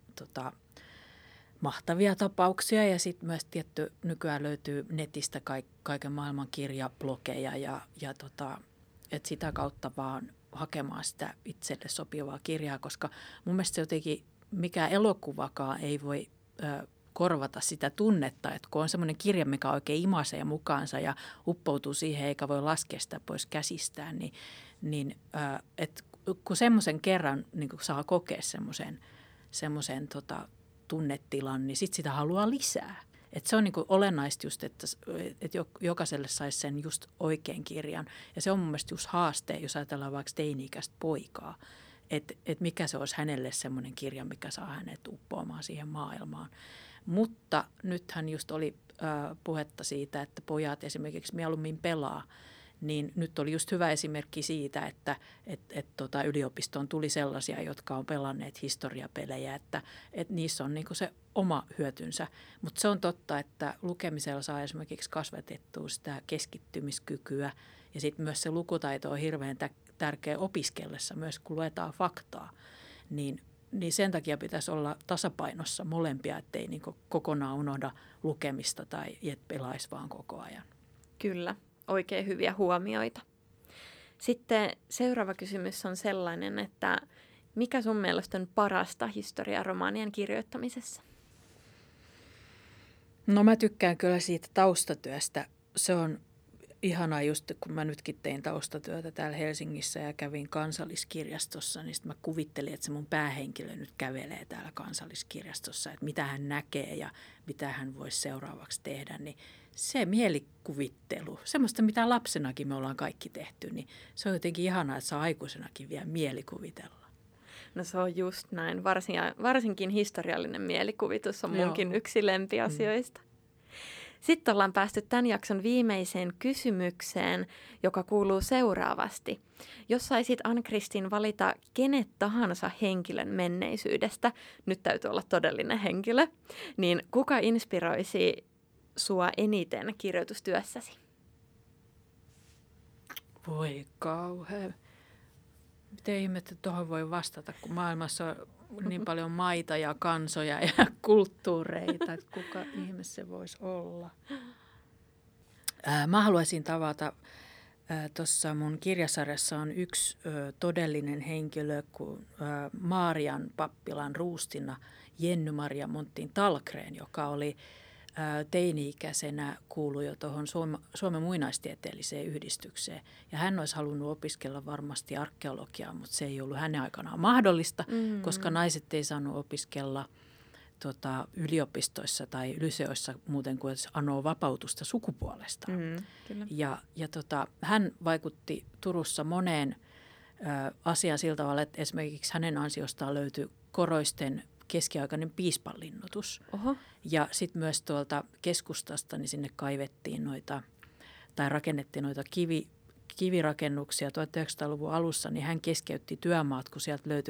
S1: mahtavia tapauksia ja sitten myös tietty nykyään löytyy netistä kaiken maailman kirjablogeja ja että sitä kautta vaan hakemaan sitä itselle sopivaa kirjaa, koska mun mielestä se jotenkin mikään elokuvakaan ei voi korvata sitä tunnetta, että kun on semmoinen kirja, mikä oikein imasee mukaansa ja uppoutuu siihen eikä voi laskea sitä pois käsistään, niin että kun semmoisen kerran niin kun saa kokea semmoisen tunnetilan, niin sitten sitä haluaa lisää. Et se on niinku olennaista just, että jokaiselle saisi sen just oikein kirjan. Ja se on mun mielestä just haaste, jos ajatellaan vaikka teini-ikäistä poikaa, että mikä se olisi hänelle semmoinen kirja, mikä saa hänet uppoamaan siihen maailmaan. Mutta nythän just oli puhetta siitä, että pojat esimerkiksi mieluummin pelaa. Niin nyt oli just hyvä esimerkki siitä, että yliopistoon tuli sellaisia, jotka on pelanneet historiapelejä, että niissä on niinku se oma hyötynsä. Mutta se on totta, että lukemisella saa esimerkiksi kasvatettua sitä keskittymiskykyä ja sitten myös se lukutaito on hirveän tärkeä opiskellessa myös, kun luetaan faktaa. Niin sen takia pitäisi olla tasapainossa molempia, ettei niinku kokonaan unohda lukemista tai et pelaisi vaan koko ajan.
S2: Kyllä. Oikein hyviä huomioita. Sitten seuraava kysymys on sellainen, että mikä sun mielestä on parasta historiaromaanien kirjoittamisessa?
S1: No mä tykkään kyllä siitä taustatyöstä. Se on ihanaa just, kun mä nytkin tein taustatyötä täällä Helsingissä ja kävin Kansalliskirjastossa, niin sitten mä kuvittelin, että se mun päähenkilö nyt kävelee täällä Kansalliskirjastossa, että mitä hän näkee ja mitä hän voisi seuraavaksi tehdä, niin se mielikuvittelu, semmoista mitä lapsenakin me ollaan kaikki tehty, niin se on jotenkin ihanaa, että saa aikuisenakin vielä mielikuvitella.
S2: No se on just näin. Varsinkin historiallinen mielikuvitus on munkin yksi lempiasioista. Sitten ollaan päästy tämän jakson viimeiseen kysymykseen, joka kuuluu seuraavasti. Jos saisit, Ann-Kristiin, valita kenet tahansa henkilön menneisyydestä, nyt täytyy olla todellinen henkilö, niin kuka inspiroisi sua eniten kirjoitustyössäsi?
S1: Voi kauhea. Miten ihmettä tuohon voi vastata, kun maailmassa on niin paljon maita ja kansoja ja kulttuureita, että kuka ihme se voisi olla. Mä haluaisin tavata, tuossa mun kirjasarjassa on yksi todellinen henkilö, kuin Maarian pappilan ruustina Jenny-Maria Monttin Tallgren, joka oli teini-ikäisenä kuului jo tuohon Suomen muinaistieteelliseen yhdistykseen. Ja hän olisi halunnut opiskella varmasti arkeologiaa, mutta se ei ollut hänen aikanaan mahdollista, koska naiset ei saanut opiskella yliopistoissa tai lyseoissa muuten kuin anoo vapautusta sukupuolesta. Ja hän vaikutti Turussa moneen asiaan sillä tavalla, että esimerkiksi hänen ansiostaan löytyi Koroisten keskiaikainen piispanlinnoitus. Oho. Ja sitten myös tuolta keskustasta niin sinne kaivettiin rakennettiin noita kivirakennuksia 1900-luvun alussa, niin hän keskeytti työmaat, kun sieltä löytyi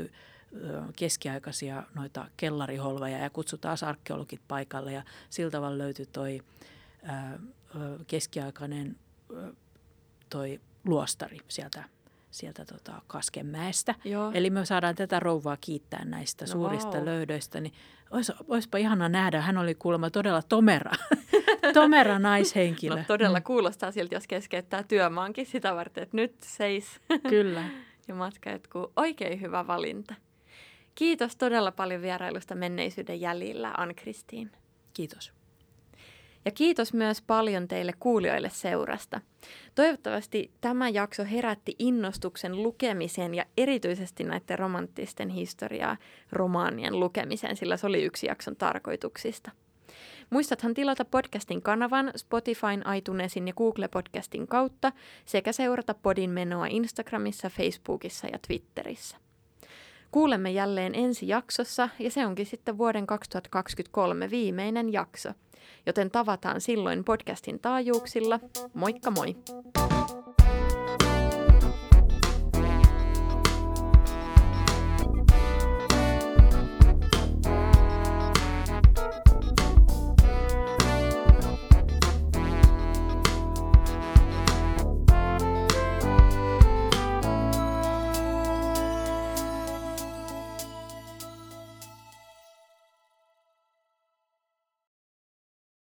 S1: keskiaikaisia noita kellariholveja ja kutsui taas arkeologit paikalle ja sillä tavalla löytyi toi keskiaikainen toi luostari sieltä Kaskenmäestä.
S2: Joo.
S1: Eli me saadaan tätä rouvaa kiittää näistä suurista löydöistä. Niin olisipa ihana nähdä, hän oli kuulemma todella tomera naishenkilö.
S2: No todella kuulostaa siltä, jos keskeyttää työmaankin sitä varten, että nyt seis.
S1: Kyllä.
S2: Ja matka jatkuu. Oikein hyvä valinta. Kiitos todella paljon vierailusta menneisyyden jäljillä, Ann-Kristiin.
S1: Kiitos.
S2: Ja kiitos myös paljon teille kuulijoille seurasta. Toivottavasti tämä jakso herätti innostuksen lukemiseen ja erityisesti näiden romanttisten historiaa romaanien lukemiseen, sillä se oli yksi jakson tarkoituksista. Muistathan tilata podcastin kanavan Spotifyn, iTunesin ja Google-podcastin kautta sekä seurata podin menoa Instagramissa, Facebookissa ja Twitterissä. Kuulemme jälleen ensi jaksossa ja se onkin sitten vuoden 2023 viimeinen jakso, joten tavataan silloin podcastin taajuuksilla. Moikka moi!